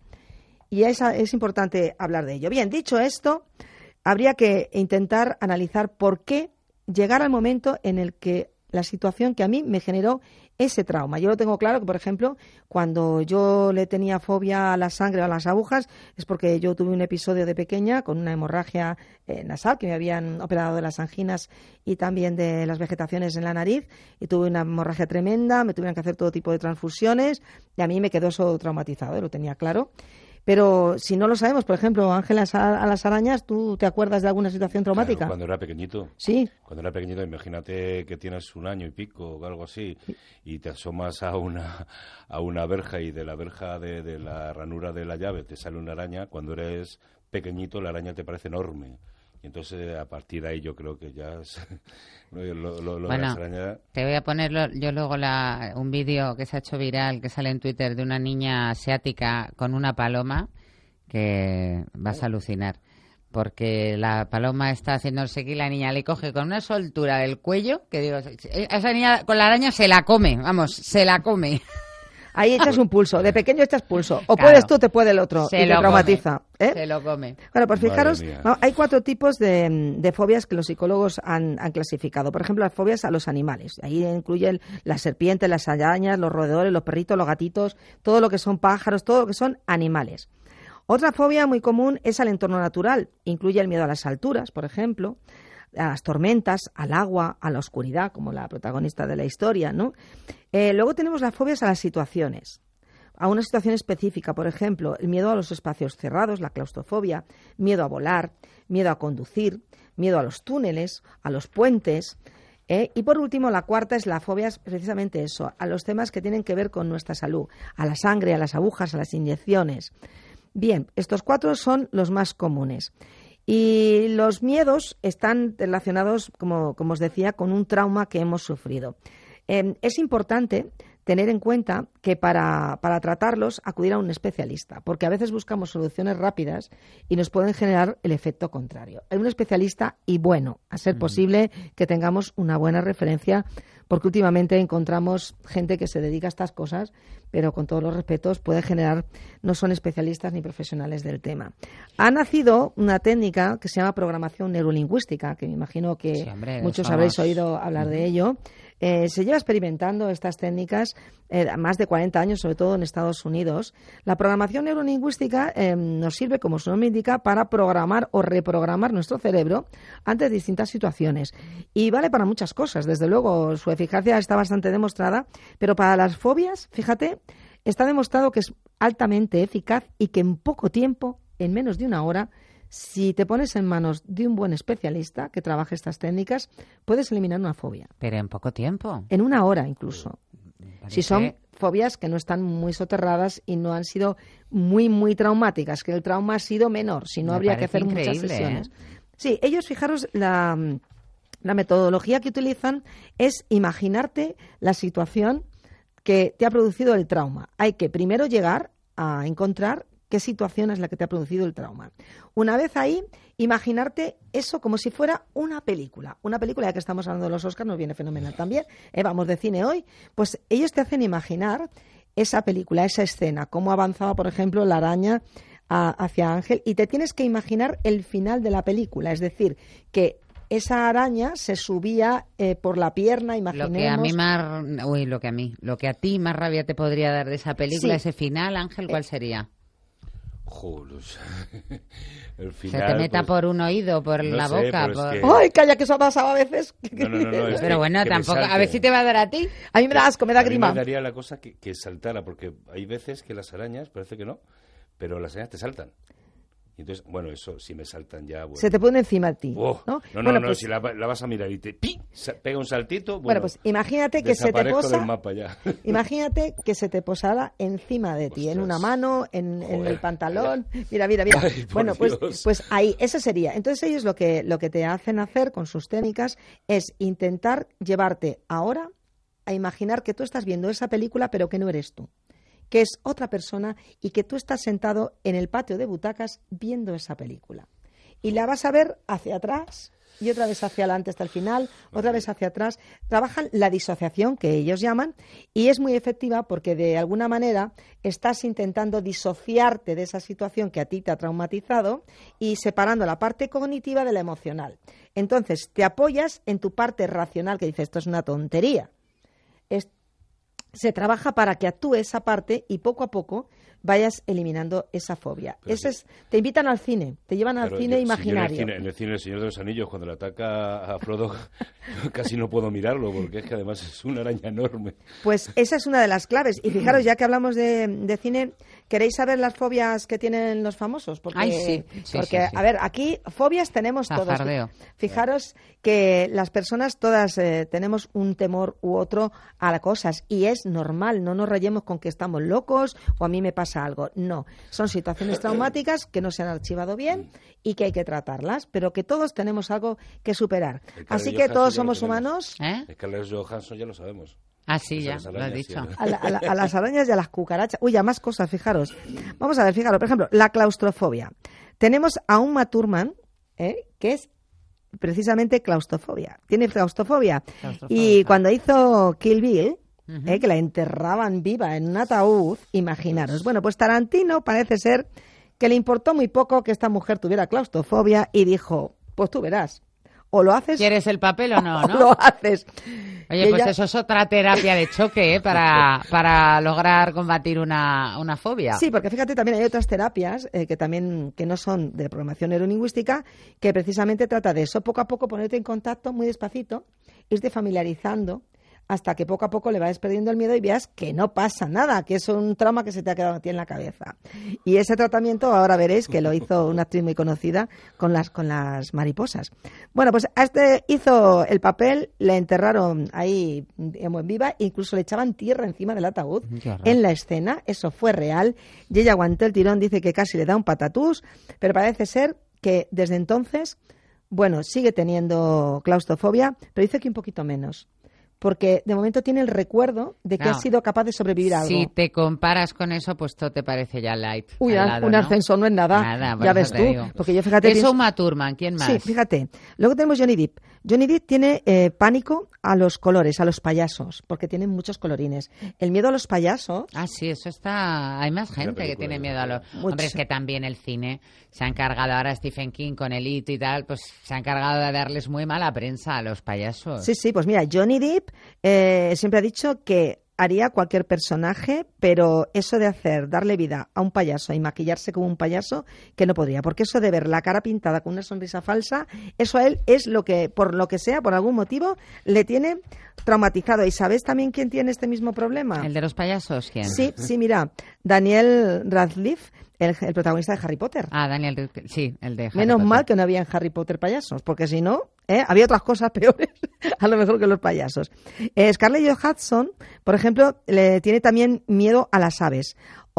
y es, es importante hablar de ello. Bien, dicho esto, habría que intentar analizar por qué llegar al momento en el que la situación que a mí me generó ese trauma. Yo lo tengo claro que, por ejemplo, cuando yo le tenía fobia a la sangre o a las agujas, es porque yo tuve un episodio de pequeña con una hemorragia eh, nasal, que me habían operado de las anginas y también de las vegetaciones en la nariz, y tuve una hemorragia tremenda, me tuvieron que hacer todo tipo de transfusiones, y a mí me quedó eso traumatizado, ¿eh? Lo tenía claro. Pero si no lo sabemos, por ejemplo, Ángela, a las arañas, ¿tú te acuerdas de alguna situación traumática? Claro, cuando era pequeñito. Sí. Cuando era pequeñito, imagínate que tienes un año y pico o algo así, y te asomas a una a una verja, y de la verja, de, de la ranura de la llave, te sale una araña. Cuando eres pequeñito, la araña te parece enorme. Y entonces, a partir de ahí, yo creo que ya es, lo, lo, lo bueno, de las arañas... te voy a poner lo, yo luego la, un vídeo que se ha hecho viral, que sale en Twitter, de una niña asiática con una paloma, que vas a alucinar. Porque la paloma está haciendo no sé qué, y la niña le coge con una soltura del cuello, que digo, esa niña con la araña se la come, vamos, se la come. Ahí echas un pulso, de pequeño echas pulso. O Claro. puedes tú, te puede el otro, Se y te lo traumatiza. come, ¿eh? Se lo come. Bueno, pues fijaros, Madre mía. no, hay cuatro tipos de, de fobias que los psicólogos han, han clasificado. Por ejemplo, las fobias a los animales. Ahí incluyen las serpientes, las arañas, los roedores, los perritos, los gatitos, todo lo que son pájaros, todo lo que son animales. Otra fobia muy común es al entorno natural. Incluye el miedo a las alturas, por ejemplo, a las tormentas, al agua, a la oscuridad, como la protagonista de la historia, ¿no? Eh, luego tenemos las fobias a las situaciones, a una situación específica, por ejemplo, el miedo a los espacios cerrados, la claustrofobia, miedo a volar, miedo a conducir, miedo a los túneles, a los puentes. ¿eh? Y por último, la cuarta es la fobia, es precisamente eso, a los temas que tienen que ver con nuestra salud, a la sangre, a las agujas, a las inyecciones. Bien, estos cuatro son los más comunes. Y los miedos están relacionados, como, como os decía, con un trauma que hemos sufrido. Eh, es importante tener en cuenta que para, para tratarlos acudir a un especialista, porque a veces buscamos soluciones rápidas y nos pueden generar el efecto contrario. Hay un especialista y bueno, a ser posible que tengamos una buena referencia, porque últimamente encontramos gente que se dedica a estas cosas, pero con todos los respetos puede generar, no son especialistas ni profesionales del tema. Ha nacido una técnica que se llama programación neurolingüística, que me imagino que Sí, hombre, muchos estamos... habréis oído hablar uh-huh. de ello. Eh, se lleva experimentando estas técnicas eh, más de cuarenta años, sobre todo en Estados Unidos. La programación neurolingüística eh, nos sirve, como su nombre indica, para programar o reprogramar nuestro cerebro ante distintas situaciones. Y vale para muchas cosas, desde luego, su eficacia está bastante demostrada, pero para las fobias, fíjate, está demostrado que es altamente eficaz y que en poco tiempo, en menos de una hora, si te pones en manos de un buen especialista que trabaje estas técnicas, puedes eliminar una fobia. Pero en poco tiempo. En una hora incluso. Parece... Si son fobias que no están muy soterradas y no han sido muy, muy traumáticas, que el trauma ha sido menor, si no Me habría que hacer muchas sesiones. ¿eh? Sí, ellos, fijaros, la, la metodología que utilizan es imaginarte la situación que te ha producido el trauma. Hay que primero llegar a encontrar qué situación es la que te ha producido el trauma. Una vez ahí, imaginarte eso como si fuera una película. Una película, ya que estamos hablando de los Oscars, nos viene fenomenal también. Eh, vamos de cine hoy. Pues ellos te hacen imaginar esa película, esa escena, cómo avanzaba, por ejemplo, la araña a, hacia Ángel, y te tienes que imaginar el final de la película. Es decir, que esa araña se subía eh, por la pierna, imaginemos... Lo que a mí más... Uy, lo que a mí... Lo que a ti más rabia te podría dar de esa película, Sí. ese final, Ángel, ¿cuál sería? Joder, el Se final, te meta pues, por un oído, por no la sé, boca, pero es por... que- ¡Ay, calla, que eso ha pasado a veces! No, no, no, no, es Pero que- bueno, que me tampoco... A salte. ver si te va a dar a ti. A mí me da asco, me da A mí grima. me daría la cosa que, que saltara, porque hay veces que las arañas, parece que no, pero las arañas te saltan. Y entonces, bueno, eso, si me saltan ya... Bueno. Se te pone encima de ti. Oh, ¿no? no, no, Bueno, no, pues- si la, la vas a mirar y te ¡pi! sa- pega un saltito, bueno, Bueno, pues imagínate que se te desaparezco posa... del mapa ya. Imagínate que se te posara encima de ti, en una mano, en, en Joder. el pantalón. Mira, mira, mira. Ay, por Bueno, pues, Dios. pues ahí, eso sería. Entonces ellos lo que, lo que te hacen hacer con sus técnicas es intentar llevarte ahora a imaginar que tú estás viendo esa película, pero que no eres tú, que es otra persona y que tú estás sentado en el patio de butacas viendo esa película. Y la vas a ver hacia atrás y otra vez hacia adelante hasta el final, otra vez hacia atrás. Trabajan la disociación, que ellos llaman, y es muy efectiva porque de alguna manera estás intentando disociarte de esa situación que a ti te ha traumatizado y separando la parte cognitiva de la emocional. Entonces, te apoyas en tu parte racional que dice, esto es una tontería. Es- se trabaja para que actúe esa parte y poco a poco vayas eliminando esa fobia. Pero Ese sí. es, te invitan al cine, te llevan al Claro, cine yo- si yo imaginario. en, el cine, en el cine El Señor de los Anillos, cuando le ataca a Frodo, yo casi no puedo mirarlo, porque es que además es una araña enorme. Pues esa es una de las claves. Y fijaros, ya que hablamos de, de cine, ¿queréis saber las fobias que tienen los famosos? Porque, Ay, sí, sí, porque sí, sí. a ver, aquí fobias tenemos todos. Zafardeo. Fijaros que las personas todas eh, tenemos un temor u otro a las cosas y es normal, no nos rayemos con que estamos locos o a mí me pasa algo. No, son situaciones traumáticas que no se han archivado bien y que hay que tratarlas, pero que todos tenemos algo que superar. Scarlett Así que Johansson todos ya lo somos tenemos. humanos. ¿Eh? Scarlett Johansson ya lo sabemos. Ah, sí, Pues a ya, las lo has arañas, dicho. sí. A, la- a la- a las arañas y a las cucarachas. Uy, a más cosas, fijaros. Vamos a ver, fijaros, por ejemplo, la claustrofobia. Tenemos a Uma Thurman, ¿eh? que es precisamente claustrofobia. Tiene claustrofobia. Y cuando hizo Kill Bill, ¿eh? que la enterraban viva en un ataúd, imaginaros. Bueno, pues Tarantino parece ser que le importó muy poco que esta mujer tuviera claustrofobia y dijo, pues tú verás. O lo haces... ¿Quieres el papel o no? o ¿no? lo haces. Oye, Y pues ella- eso es otra terapia de choque, ¿eh? para, para lograr combatir una, una fobia. Sí, porque fíjate, también hay otras terapias eh, que también que no son de programación neurolingüística, que precisamente trata de eso, poco a poco ponerte en contacto muy despacito, irte familiarizando, hasta que poco a poco le vayas perdiendo el miedo y veas que no pasa nada, que es un trauma que se te ha quedado a ti en la cabeza. Y ese tratamiento ahora veréis que lo hizo una actriz muy conocida con las, con las mariposas. Bueno, pues a este hizo el papel, le enterraron ahí en viva, incluso le echaban tierra encima del ataúd en la escena, eso fue real, y ella aguantó el tirón, dice que casi le da un patatús, pero parece ser que desde entonces, bueno, sigue teniendo claustrofobia, pero dice que un poquito menos. Porque de momento tiene el recuerdo de que No. ha sido capaz de sobrevivir a algo. Si te comparas con eso, pues todo te parece ya light. Uy, al un lado, ¿no? ascenso no es nada. Nada, por ya eso ves te tú. digo. Porque yo, fíjate... Eso, pienso- Uma Thurman, ¿quién más? Sí, fíjate. Luego tenemos Johnny Depp. Johnny Depp tiene eh, pánico a los colores, a los payasos, porque tienen muchos colorines. El miedo a los payasos... Ah, sí, eso está... Hay más gente que tiene miedo a los... Mucho. Hombre, es que también el cine se ha encargado ahora Stephen King con el It y tal, pues se ha encargado de darles muy mala prensa a los payasos. Sí, sí, pues mira, Johnny Depp eh, siempre ha dicho que haría cualquier personaje, pero eso de hacer, darle vida a un payaso y maquillarse como un payaso, que no podría, porque eso de ver la cara pintada con una sonrisa falsa, eso a él es lo que, por lo que sea, por algún motivo, le tiene traumatizado. ¿Y sabes también quién tiene este mismo problema? ¿El de los payasos? ¿Quién? Sí, sí, mira, Daniel Radcliffe, el, el protagonista de Harry Potter. Ah, Daniel Radcliffe, sí, el de Harry Menos Potter. mal que no había en Harry Potter payasos, porque si no, ¿eh? había otras cosas peores, a lo mejor que los payasos. Eh, Scarlett Johansson, por ejemplo, le tiene también miedo a las aves.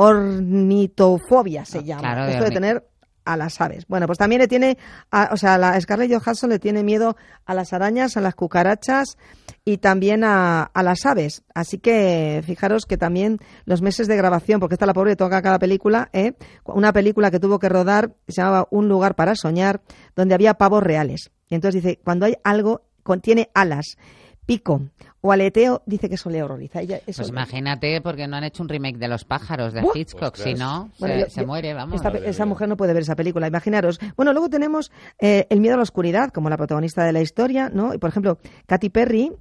Ornitofobia se llama. claro, de Esto de orni- tener a las aves. Bueno, pues también le tiene, a- o sea, la Scarlett Johansson le tiene miedo a las arañas, a las cucarachas y también a, a las aves. Así que fijaros que también los meses de grabación, porque esta la pobre toca cada película, ¿eh? Una película que tuvo que rodar se llamaba Un lugar para soñar, donde había pavos reales. Y entonces dice, cuando hay algo, contiene alas, pico o aleteo, dice que eso le horroriza. Ella, eso Pues imagínate, porque no han hecho un remake de Los pájaros de ¡Buah! Hitchcock, si no, Bueno, se, yo- se yo- muere, vamos. Esta, esa mujer no puede ver esa película, imaginaros. Bueno, luego tenemos eh, el miedo a la oscuridad, como la protagonista de la historia, ¿no? Y por ejemplo, Katy Perry,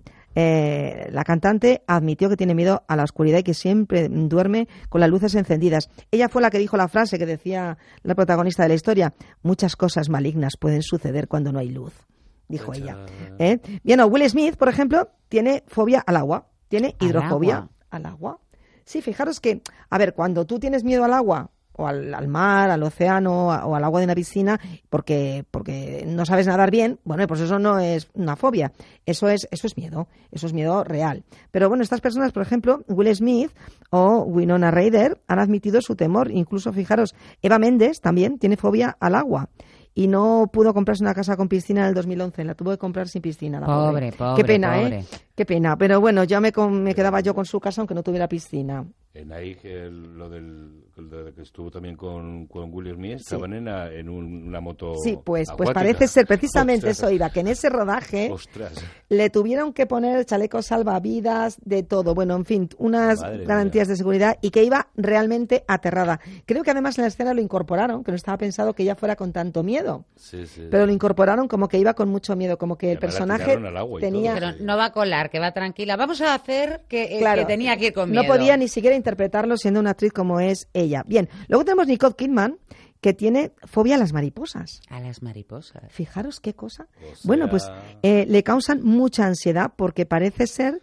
eh, la cantante, admitió que tiene miedo a la oscuridad y que siempre duerme con las luces encendidas. Ella fue la que dijo la frase que decía la protagonista de la historia: muchas cosas malignas pueden suceder cuando no hay luz, dijo ella. ¿Eh? Bien, o Will Smith, por ejemplo, tiene fobia al agua, tiene ¿Al hidrofobia agua? al agua. Sí, fijaros que, a ver, cuando tú tienes miedo al agua, o al, al mar, al océano, a- o al agua de una piscina, porque, porque no sabes nadar bien, bueno, pues eso no es una fobia, eso es, eso es miedo, eso es miedo real. Pero bueno, estas personas, por ejemplo, Will Smith o Winona Ryder, han admitido su temor. Incluso, fijaros, Eva Méndez también tiene fobia al agua. Y no pudo comprarse una casa con piscina en el dos mil once, la tuvo que comprar sin piscina. La Pobre, pobre, pobre, Qué pena, pobre. ¿eh? Qué pena. Pero bueno, ya me, con- me quedaba yo con su casa aunque no tuviera piscina. En ahí, que el- lo del lo de que estuvo también con, con Will Smith, estaban en, a- en un- una moto Sí, pues, pues acuática. parece ser precisamente Ostras. eso, Iba, que en ese rodaje Ostras. le tuvieron que poner chalecos salvavidas, de todo. Bueno, en fin, unas Madre garantías de seguridad y que iba realmente aterrada. Creo que además en la escena lo incorporaron, que no estaba pensado que ella fuera con tanto miedo. Sí, sí. Pero lo incorporaron como que iba con mucho miedo, como que el además la personaje tiraron al agua y tenía... Pero no va a colar, que va tranquila. Vamos a hacer que, eh, Claro, que tenía que ir con no miedo. podía ni siquiera interpretarlo siendo una actriz como es ella. Bien, luego tenemos Nicole Kidman, que tiene fobia a las mariposas. A las mariposas. Fijaros qué cosa. O sea, Bueno, pues eh, le causan mucha ansiedad porque parece ser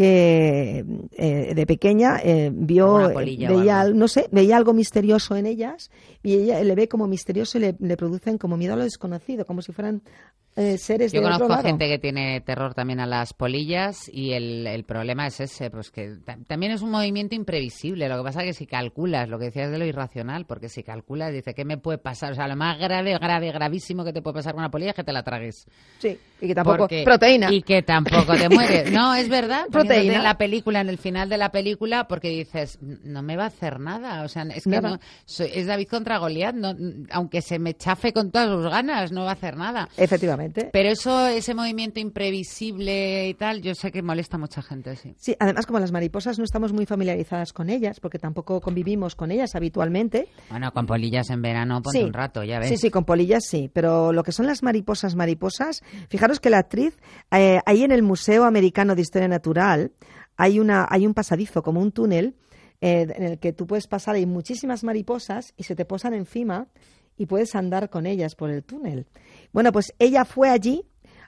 que eh, de pequeña eh, vio, Alguna polilla o veía, algo. no sé, veía algo misterioso en ellas y ella le ve como misterioso y le, le producen como miedo a lo desconocido, como si fueran eh, seres Yo de otro conozco lado. gente que tiene terror también a las polillas y el, el problema es ese, pues que ta- también es un movimiento imprevisible. Lo que pasa es que si calculas, lo que decías de lo irracional, porque si calculas, dice, ¿qué me puede pasar? O sea, lo más grave, grave, gravísimo que te puede pasar con una polilla es que te la tragues. Sí, y que tampoco... Porque- proteína. Y que tampoco te mueres. No, es verdad. Proteína. Poniéndote en la película, en el final de la película, porque dices, no me va a hacer nada. O sea, es que Nada. no, soy- es David contra Goliat. No, aunque se me chafe con todas sus ganas, no va a hacer nada. Efectivamente. Pero eso, ese movimiento imprevisible y tal, yo sé que molesta a mucha gente, sí. Sí, además como las mariposas no estamos muy familiarizadas con ellas, porque tampoco convivimos con ellas habitualmente. Bueno, con polillas en verano, ponte Sí. un rato, ya ves. Sí, sí, con polillas sí, pero lo que son las mariposas, mariposas, fijaros que la actriz, eh, ahí en el Museo Americano de Historia Natural, hay, una, hay un pasadizo, como un túnel, eh, en el que tú puedes pasar, hay muchísimas mariposas y se te posan encima y puedes andar con ellas por el túnel. Bueno, pues ella fue allí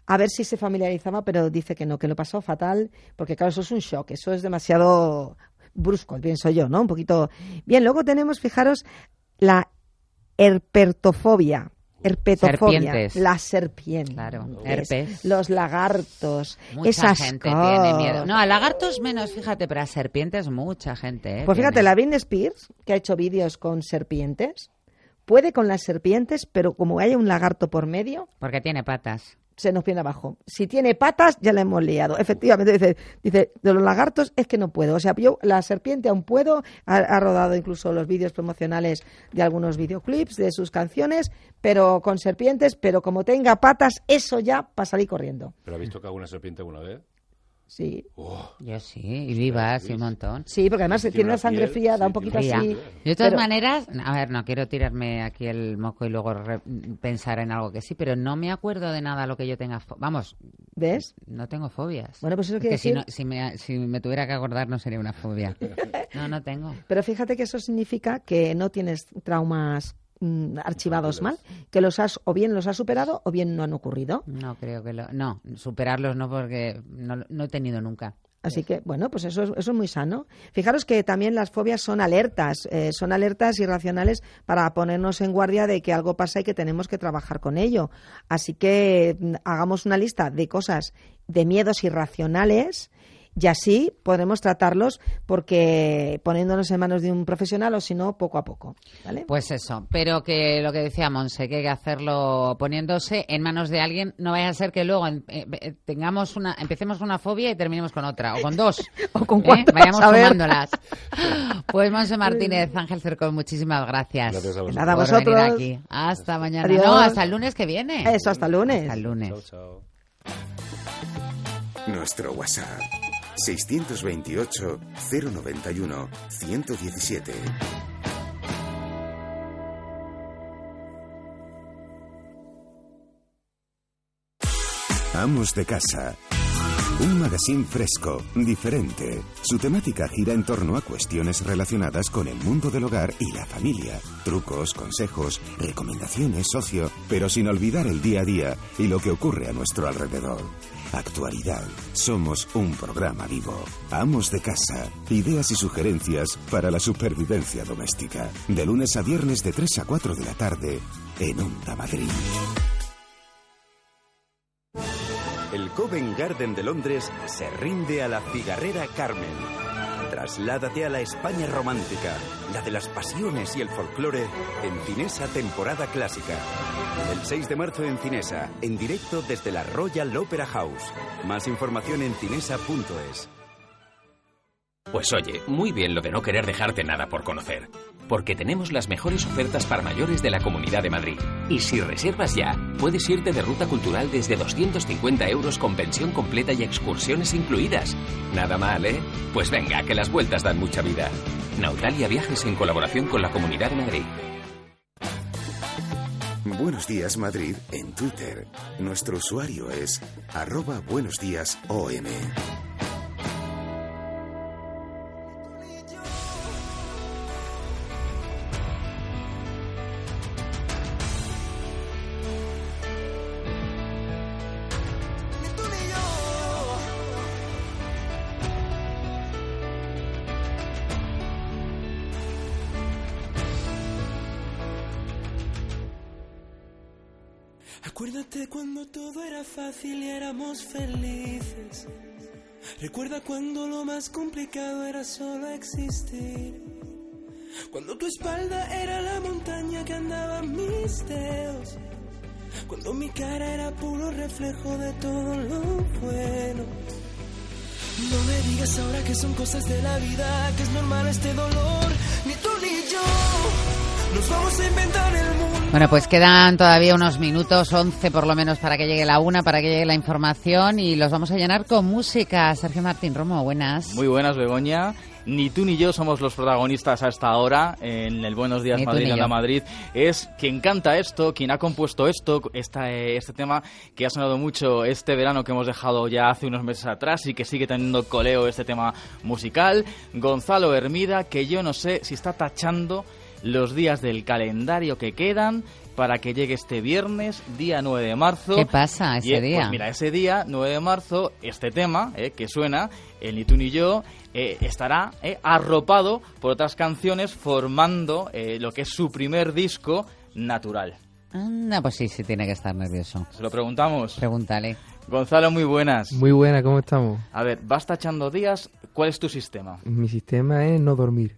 a ver si se familiarizaba, pero dice que no, que lo pasó fatal, porque claro, eso es un shock, eso es demasiado brusco, pienso yo, ¿no? Un poquito... Bien, luego tenemos, fijaros, la herpetofobia. Herpetofobia, serpientes. Las serpientes, claro, herpes, los lagartos, mucha esas gente cosas. tiene miedo. No, a lagartos menos, fíjate, pero a serpientes mucha gente. ¿eh? Pues fíjate, tiene. la Britney Spears, que ha hecho vídeos con serpientes, puede con las serpientes, pero como haya un lagarto por medio... Porque tiene patas. Se nos viene abajo. Si tiene patas, ya la hemos liado. Efectivamente, dice, dice, de los lagartos es que no puedo. O sea, yo la serpiente aún puedo. Ha, ha rodado incluso los vídeos promocionales de algunos videoclips de sus canciones, pero con serpientes, pero como tenga patas, eso ya para salir corriendo. ¿Pero ha visto que alguna serpiente alguna vez? Sí. Oh. Yo sí, y vivas y un montón. Sí, porque además tiene una sangre fría, da un poquito fría. así. De todas pero... maneras, a ver, no quiero tirarme aquí el moco y luego re- pensar en algo que sí, pero no me acuerdo de nada lo que yo tenga. Fo- Vamos. ¿Ves? No tengo fobias. Bueno, pues eso Es quiere que si, decir... no, si, me, si me tuviera que acordar no sería una fobia. No, no tengo. Pero fíjate que eso significa que no tienes traumas mm, archivados mal, que los has o bien los has superado o bien no han ocurrido. No creo que lo... No, superarlos no, porque no, no he tenido nunca. Así que, bueno, pues eso es, eso es muy sano. Fijaros que también las fobias son alertas, eh, son alertas irracionales para ponernos en guardia de que algo pasa y que tenemos que trabajar con ello. Así que mm, hagamos una lista de cosas, de miedos irracionales, y así podremos tratarlos porque poniéndonos en manos de un profesional o si no, poco a poco. ¿Vale? Pues eso, pero que lo que decía Monse, que hay que hacerlo poniéndose en manos de alguien, no vaya a ser que luego eh, eh, tengamos una, empecemos con una fobia y terminemos con otra, o con dos, o con ¿eh? cuatro, Vayamos a ver. sumándolas. Pues Monse Martínez, Ángel Cercón, muchísimas gracias. Gracias a vosotros. Nada, a por vosotros. venir aquí. Hasta mañana. Adiós. No, hasta el lunes que viene. Eso, hasta el lunes. Hasta el lunes. Chao, chao. Nuestro WhatsApp seiscientos veintiocho, cero noventa y uno, ciento diecisiete. Amos de casa. Un magazine fresco, diferente. Su temática gira en torno a cuestiones relacionadas con el mundo del hogar y la familia. Trucos, consejos, recomendaciones, ocio, pero sin olvidar el día a día y lo que ocurre a nuestro alrededor. Actualidad. Somos un programa vivo. Amos de casa. Ideas y sugerencias para la supervivencia doméstica. De lunes a viernes de tres a cuatro de la tarde en Onda Madrid. El Covent Garden de Londres se rinde a la cigarrera Carmen. Trasládate a la España romántica, la de las pasiones y el folclore, en Cinesa temporada clásica. El seis de marzo en Cinesa, en directo desde la Royal Opera House. Más información en cinesa punto es. Pues oye, muy bien lo de no querer dejarte nada por conocer. Porque tenemos las mejores ofertas para mayores de la Comunidad de Madrid. Y si reservas ya, puedes irte de ruta cultural desde doscientos cincuenta euros con pensión completa y excursiones incluidas. Nada mal, ¿eh? Pues venga, que las vueltas dan mucha vida. Nautalia Viajes en colaboración con la Comunidad de Madrid. Buenos días Madrid en Twitter. Nuestro usuario es arroba buenos días O M. Acuérdate cuando todo era fácil y éramos felices. Recuerda cuando lo más complicado era solo existir. Cuando tu espalda era la montaña que andaban mis dedos. Cuando mi cara era puro reflejo de todo lo bueno. No me digas ahora que son cosas de la vida, que es normal este dolor. Ni tú ni yo nos vamos a inventar el mundo. Bueno, pues quedan todavía unos minutos, once por lo menos, para que llegue la una, para que llegue la información, y los vamos a llenar con música. Sergio Martín Romo, buenas. Muy buenas, Begoña. Ni tú ni yo somos los protagonistas a esta hora en el Buenos Días Ni tú Madrid, ni Onda yo. Madrid. Es quien canta esto, quien ha compuesto esto, esta, eh, este tema que ha sonado mucho este verano que hemos dejado ya hace unos meses atrás y que sigue teniendo coleo este tema musical. Gonzalo Hermida, que yo no sé si está tachando los días del calendario que quedan para que llegue este viernes, día nueve de marzo. ¿Qué pasa ese y, día? Pues mira, ese día, nueve de marzo, este tema eh, que suena, el Ni tú ni yo, eh, estará eh, arropado por otras canciones formando eh, lo que es su primer disco, Natural. Anda, pues sí, sí tiene que estar nervioso. ¿Se lo preguntamos? Pregúntale. Gonzalo, muy buenas. Muy buena, ¿cómo estamos? A ver, vas tachando días, ¿cuál es tu sistema? Mi sistema es no dormir.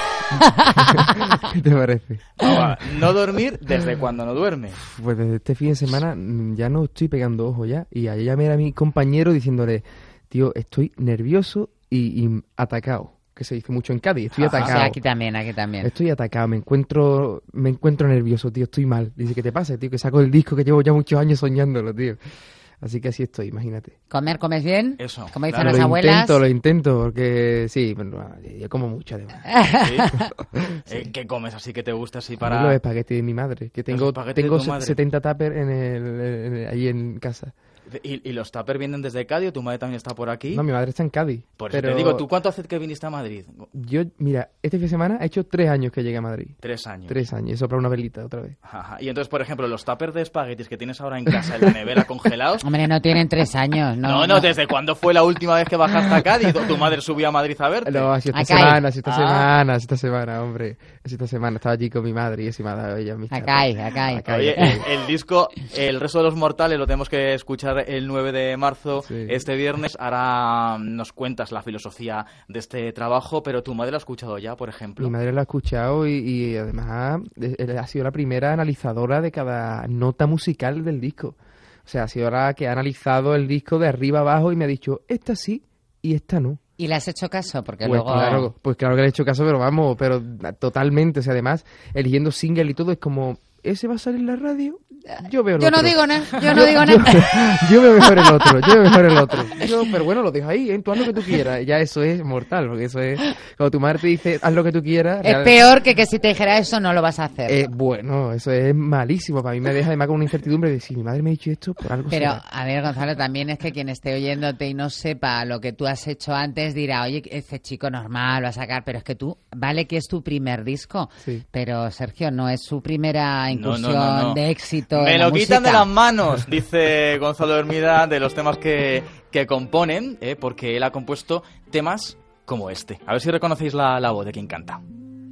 ¿Qué te parece? Ah, no dormir, ¿desde cuándo no duerme? Pues desde este fin de semana ya no estoy pegando ojo ya. Y ayer llamé a mi compañero diciéndole, tío, estoy nervioso y, y atacado. Que se dice mucho en Cádiz, estoy Ajá. atacado. Sí, aquí también, aquí también. Estoy atacado, me encuentro me encuentro nervioso, tío, estoy mal. Dice, ¿qué te pasa, tío? Que saco el disco que llevo ya muchos años soñándolo, tío. Así que así estoy, imagínate. ¿Comer, comes bien? Eso. Como dicen Claro, las lo abuelas. intento, lo intento, porque sí, bueno, yo como mucho además. ¿Sí? Sí. Eh, ¿Qué comes así que te gusta así Para... para...? Los espaguetis de mi madre, que tengo, espaguetis de tengo tu madre. setenta tuppers en el, en el- ahí en casa. ¿Y, ¿Y los tuppers vienen desde Cádiz o tu madre también está por aquí? No, mi madre está en Cádiz. Por eso pero te digo, ¿tú cuánto hace que viniste a Madrid? Yo, mira, este fin de semana he hecho tres años que llegué a Madrid. Tres años. Tres años, eso para una velita otra vez. Ajá. Y entonces, por ejemplo, los tuppers de espaguetis que tienes ahora en casa en la nevera congelados... Hombre, no tienen tres años, ¿no? No, no, ¿desde cuándo fue la última vez que bajaste a Cádiz? ¿Tu madre subió a Madrid a verte? No, así esta Acá semana, hay. así esta Ah. semana, así esta semana, hombre. Así esta semana estaba allí con mi madre y eso y me ha dado ella mis Acá hay, acá hay. Acá hay, Oye, acá hay. el, el disco, el resto de los mortales lo tenemos que escuchar el nueve de marzo, Sí. este viernes. Ahora nos cuentas la filosofía de este trabajo, pero tu madre lo ha escuchado ya, por ejemplo. Mi madre lo ha escuchado y, y además eh, eh, ha sido la primera analizadora de cada nota musical del disco. O sea, ha sido la que ha analizado el disco de arriba abajo y me ha dicho, esta sí y esta no. ¿Y le has hecho caso? Porque Pues luego... claro, pues claro que le he hecho caso, pero vamos, pero totalmente. O sea, además, eligiendo single y todo, es como, ¿ese va a salir en la radio? Yo veo el Yo no otro. digo nada, yo no digo yo, nada. yo veo mejor el otro, yo veo mejor el otro. Yo, pero bueno, lo dejo ahí, ¿eh? Tú haz lo que tú quieras. Ya eso es mortal, porque eso es... Cuando tu madre te dice, haz lo que tú quieras... Es real- peor que que si te dijera eso no lo vas a hacer. Eh, bueno, eso es malísimo. Para mí me deja además con una incertidumbre de si mi madre me ha dicho esto, por algo Pero, será. a ver, Gonzalo, también es que quien esté oyéndote y no sepa lo que tú has hecho antes dirá, oye, este chico normal va a sacar, pero es que tú, vale que es tu primer disco, Sí. pero Sergio, no es su primera No, incursión no, no, no. de éxito Me en la lo quitan de música. las manos, dice Gonzalo Hermida, de los temas que, que componen, eh, porque él ha compuesto temas como este. A ver si reconocéis la, la voz de quien canta.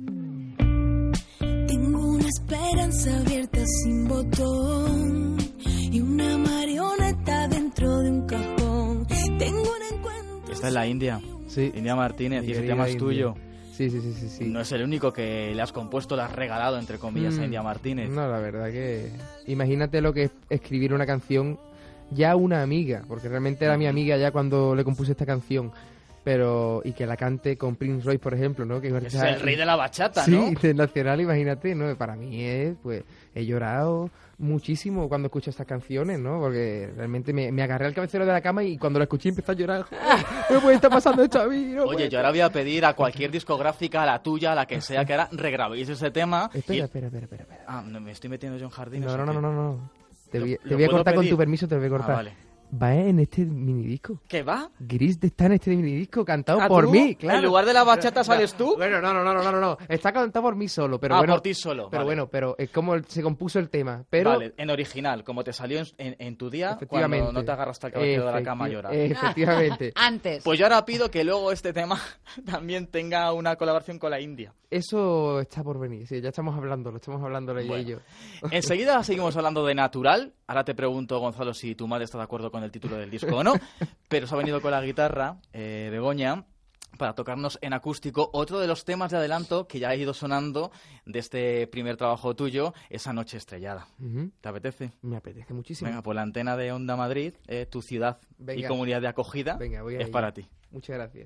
Tengo una esperanza abierta sin botón y una marioneta dentro de un cajón. Tengo un encuentro. Esta es la India. Sí. India Martínez, Mi y ese querida tema es India. tuyo. Sí, sí, sí, sí, sí. No es el único que le has compuesto, le has regalado, entre comillas, a Mm. India Martínez. No, la verdad que... Imagínate lo que es escribir una canción ya a una amiga, porque realmente era mi amiga ya cuando le compuse esta canción. Pero... Y que la cante con Prince Royce, por ejemplo, ¿no? Que Es el rey de la bachata, sí, ¿no? internacional, imagínate, ¿no? Para mí es, pues, he llorado muchísimo cuando escucho estas canciones, ¿no? Porque realmente me, me agarré al cabecero de la cama y cuando la escuché empecé a llorar. No puede estar pasando esto a mí, no Oye, puede yo ahora voy a pedir a cualquier discográfica, a la tuya, a la que sea, que ahora regrabéis ese tema. Espera, y- espera, espera, espera, espera. Ah, no, me estoy metiendo yo en jardines. No, ¿o no, no, qué? no, no, no. Te ¿Lo- voy, lo te voy a puedo cortar con pedir? tu permiso, te lo voy a Ah, cortar. vale. Va en este minidisco. ¿Qué va? Gris está en este minidisco, cantado ¿Ah, por tú? mí, claro. ¿En lugar de la bachata sales tú? Bueno, no, no, no, no, no, no. Está cantado por mí solo, pero Ah, bueno. por ti solo, Pero vale. bueno, pero es como el- se compuso el tema. Pero Vale, en original, como te salió en, en- en tu día, Efectivamente. cuando no te agarraste al cabecero de la cama a Efecti- llorar. Efectivamente. Antes. Pues yo ahora pido que luego este tema también tenga una colaboración con la India. Eso está por venir, sí, ya estamos hablando, lo estamos hablando ella y yo. Enseguida seguimos hablando de Natural. Ahora te pregunto, Gonzalo, si tu madre está de acuerdo con el título del disco o no. Pero se ha venido con la guitarra, eh, Begoña, para tocarnos en acústico otro de los temas de adelanto que ya ha ido sonando de este primer trabajo tuyo, Esa noche estrellada. Ujú. ¿Te apetece? Me apetece muchísimo. Venga, por la antena de Onda Madrid, eh, tu ciudad y Venga. comunidad de acogida, Venga, voy a es ello. para ti. Muchas gracias.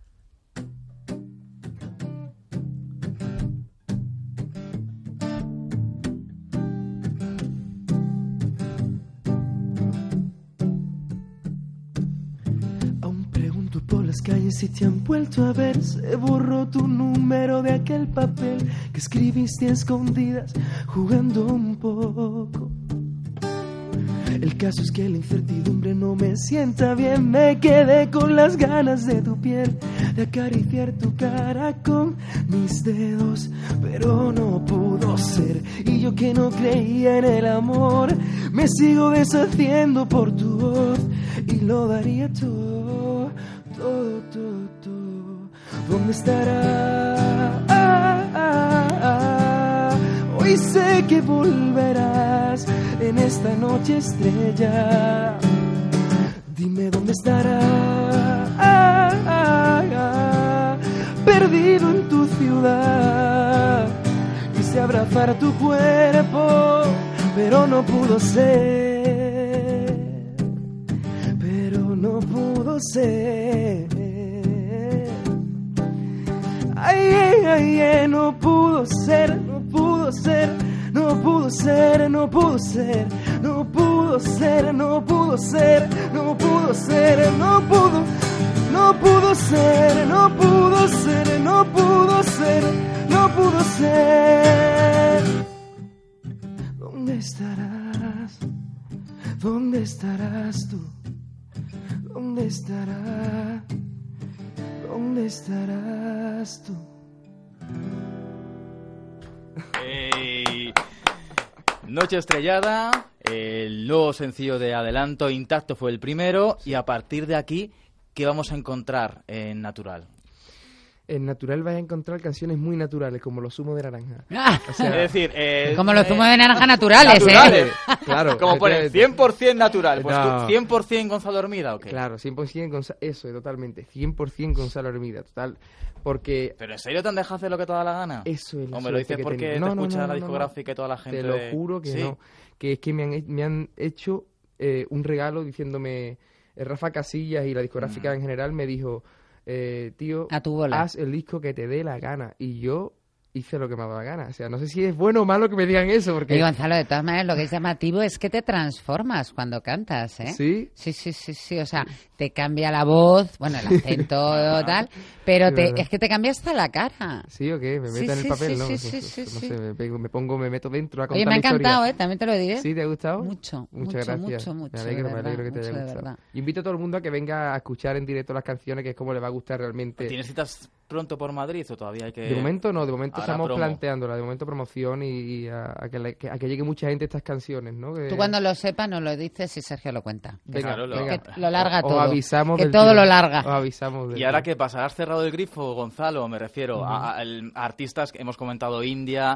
Aún pregunto por las calles si te han vuelto a ver. Se borró tu número de aquel papel que escribiste a escondidas, jugando un poco. El caso es que la incertidumbre no me sienta bien. Me quedé con las ganas de tu piel, de acariciar tu cara con mis dedos, pero no pudo ser. Y yo que no creía en el amor, me sigo deshaciendo por tu voz y lo daría todo, todo, todo, todo. ¿Dónde estará? Ah, ah, ah. Hoy sé que volverás en esta noche estrella. Dime dónde estará. Ah, ah, ah. Perdido en tu ciudad. Quise abrazar tu cuerpo, pero no pudo ser. Pero no pudo ser. Ay, ay, ay, ay, no pudo ser, no pudo ser, no pudo ser, no pudo ser, no pudo ser, no pudo ser, no pudo ser, no pudo, no pudo ser, no pudo ser, no pudo ser, no pudo ser. ¿Dónde estarás? ¿Dónde estarás tú? ¿Dónde estarás? ¿Dónde estarás tú? Hey. Noche estrellada, el nuevo sencillo de adelanto, Intacto fue el primero, y a partir de aquí, ¿qué vamos a encontrar en Natural? En Natural vais a encontrar canciones muy naturales, como los zumos de naranja. Ah. O sea, es decir, eh, como los zumos de naranja naturales, naturales. ¿eh? Claro. Como pone cien por ciento natural, pues No. cien por ciento Gonzalo Hermida, ¿o qué? Claro, cien por ciento Gonzalo, eso, totalmente, cien por ciento Gonzalo Hermida, total, porque... ¿Pero en serio te han dejado hacer lo que te da la gana? Eso es la ¿O me lo dices suerte que porque tenía. te No, no, escucha no, la no, no, discográfica y toda la gente? Te lo de- juro que ¿Sí? no, que es que me han, me han hecho eh, un regalo diciéndome, eh, Rafa Casillas y la discográfica Mm. en general me dijo, eh, tío, A tu bola. haz el disco que te dé la gana, y yo hice lo que me daba la gana, o sea, no sé si es bueno o malo que me digan eso, porque... Y Gonzalo, de todas maneras, lo que es llamativo es que te transformas cuando cantas, ¿eh? ¿Sí? Sí, sí, sí, sí, o sea, te cambia la voz, bueno, el acento tal, pero Sí, te, verdad. es que te cambia hasta la cara. ¿Sí o qué? ¿Me Sí, meto en sí, el papel? sí, ¿no? sí, No sí, sé, sí, no sí. sé, me, pego- me pongo, me meto dentro a contar Oye, me ha la historia. encantado, ¿eh? También te lo diré. ¿Sí? ¿Te ha gustado? Mucho, Muchas mucho, gracias. mucho, mucho, Me alegro, de me alegro que te verdad, haya mucho, de gustado. verdad. Yo invito a todo el mundo a que venga a escuchar en directo las canciones, que es como le va a gustar realmente. ¿Tienes citas pronto por Madrid o todavía hay que...? De momento no, de momento Ahora estamos promo. planteándola, de momento promoción y, y a, a que le- que- a que llegue mucha gente a estas canciones, ¿no? Que- Tú cuando lo sepas nos lo dices y Sergio lo cuenta. Que Venga, claro, lo, venga. que lo larga Os todo. avisamos que del todo tirón. lo larga. Os avisamos del ¿Y ahora tirón. qué pasa? ¿Has cerrado el grifo, Gonzalo? Me refiero Ujú. a, a- el- a artistas que hemos comentado India,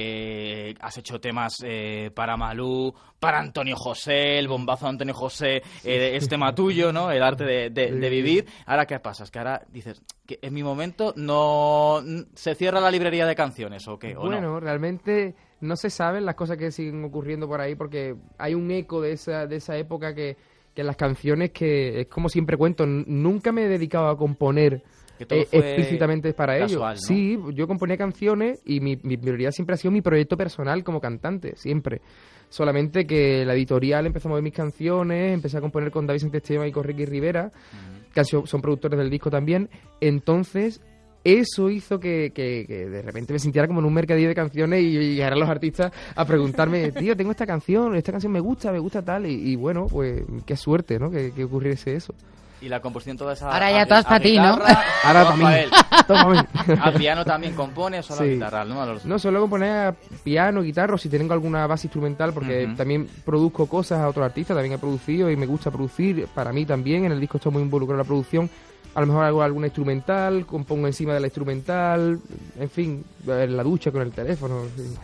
eh, has hecho temas eh, para Malú, para Antonio José, el bombazo de Antonio José, eh, es tema tuyo, ¿no? El arte de, de- de vivir. ¿Ahora qué pasa? Es que ahora dices, que en mi momento no se cierra la librería de canciones, ¿o qué? ¿O Bueno, no? realmente no se saben las cosas que siguen ocurriendo por ahí, porque hay un eco de esa, de esa época que, que las canciones, que es como siempre cuento, n- nunca me he dedicado a componer Que todo eh, fue explícitamente para casual, ello. ¿no? Sí, yo componía canciones y mi, mi prioridad siempre ha sido mi proyecto personal como cantante, siempre. Solamente que la editorial empezó a mover mis canciones, empecé a componer con David Santesteban y con Ricky Rivera, que han sido- son productores del disco también. Entonces, eso hizo que, que- que de repente me sintiera como en un mercadillo de canciones y, y llegaran los artistas a preguntarme, tío, tengo esta canción, esta canción me gusta, me gusta tal, y, y bueno, pues qué suerte, ¿no? Que, que ocurriese eso. Y la composición toda esa... Ahora ya a- todas a pa' ti, ¿no? guitarra, Ahora todas pa' mí. pa' él. Todo pa' mí. ¿Al piano también compone o solo a Sí. guitarra? ¿no? A los- No, suelo componer piano, guitarra, o si tengo alguna base instrumental, porque Ujú. también produzco cosas a otros artistas, también he producido y me gusta producir, para mí también, en el disco estoy muy involucrado en la producción, a lo mejor hago alguna instrumental, compongo encima de la instrumental, en fin, en la ducha con el teléfono, en fin.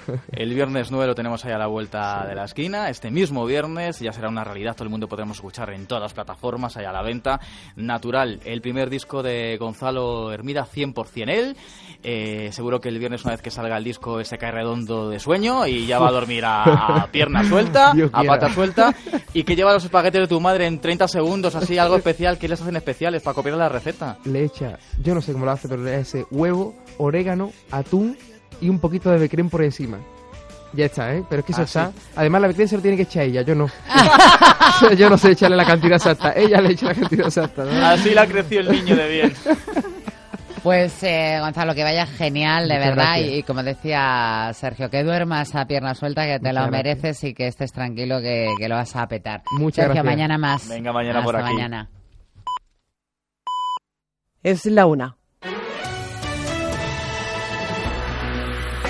El viernes nueve lo tenemos ahí a la vuelta de la esquina. Este mismo viernes ya será una realidad. Todo el mundo podremos escuchar en todas las plataformas, ahí a la venta. Natural, el primer disco de Gonzalo Hermida, cien por ciento él. Eh, seguro que el viernes, una vez que salga el disco, se cae redondo de sueño y ya va a dormir a, a pierna suelta, Dios a quiera. pata suelta. Y que lleva los espaguetis de tu madre en treinta segundos, así, algo especial. ¿Qué les hacen especiales para copiar la receta? Le echa, yo no sé cómo lo hace, pero le hace huevo, orégano, atún y un poquito de becrén por encima. Ya está, ¿eh? Pero es que eso Ah, está... sí. Además, la becrén se lo tiene que echar ella, yo no. Yo no sé echarle la cantidad exacta. Ella le echa la cantidad exacta, ¿no? Así la creció el niño de bien. Pues eh, Gonzalo, que vaya genial, de Muchas verdad, gracias. y, y como decía Sergio, que duermas a pierna suelta, que te Muchas lo gracias. mereces y que estés tranquilo, que, que lo vas a petar. Muchas Sergio, gracias. mañana más. Venga, mañana Hasta por aquí. mañana. Es la una.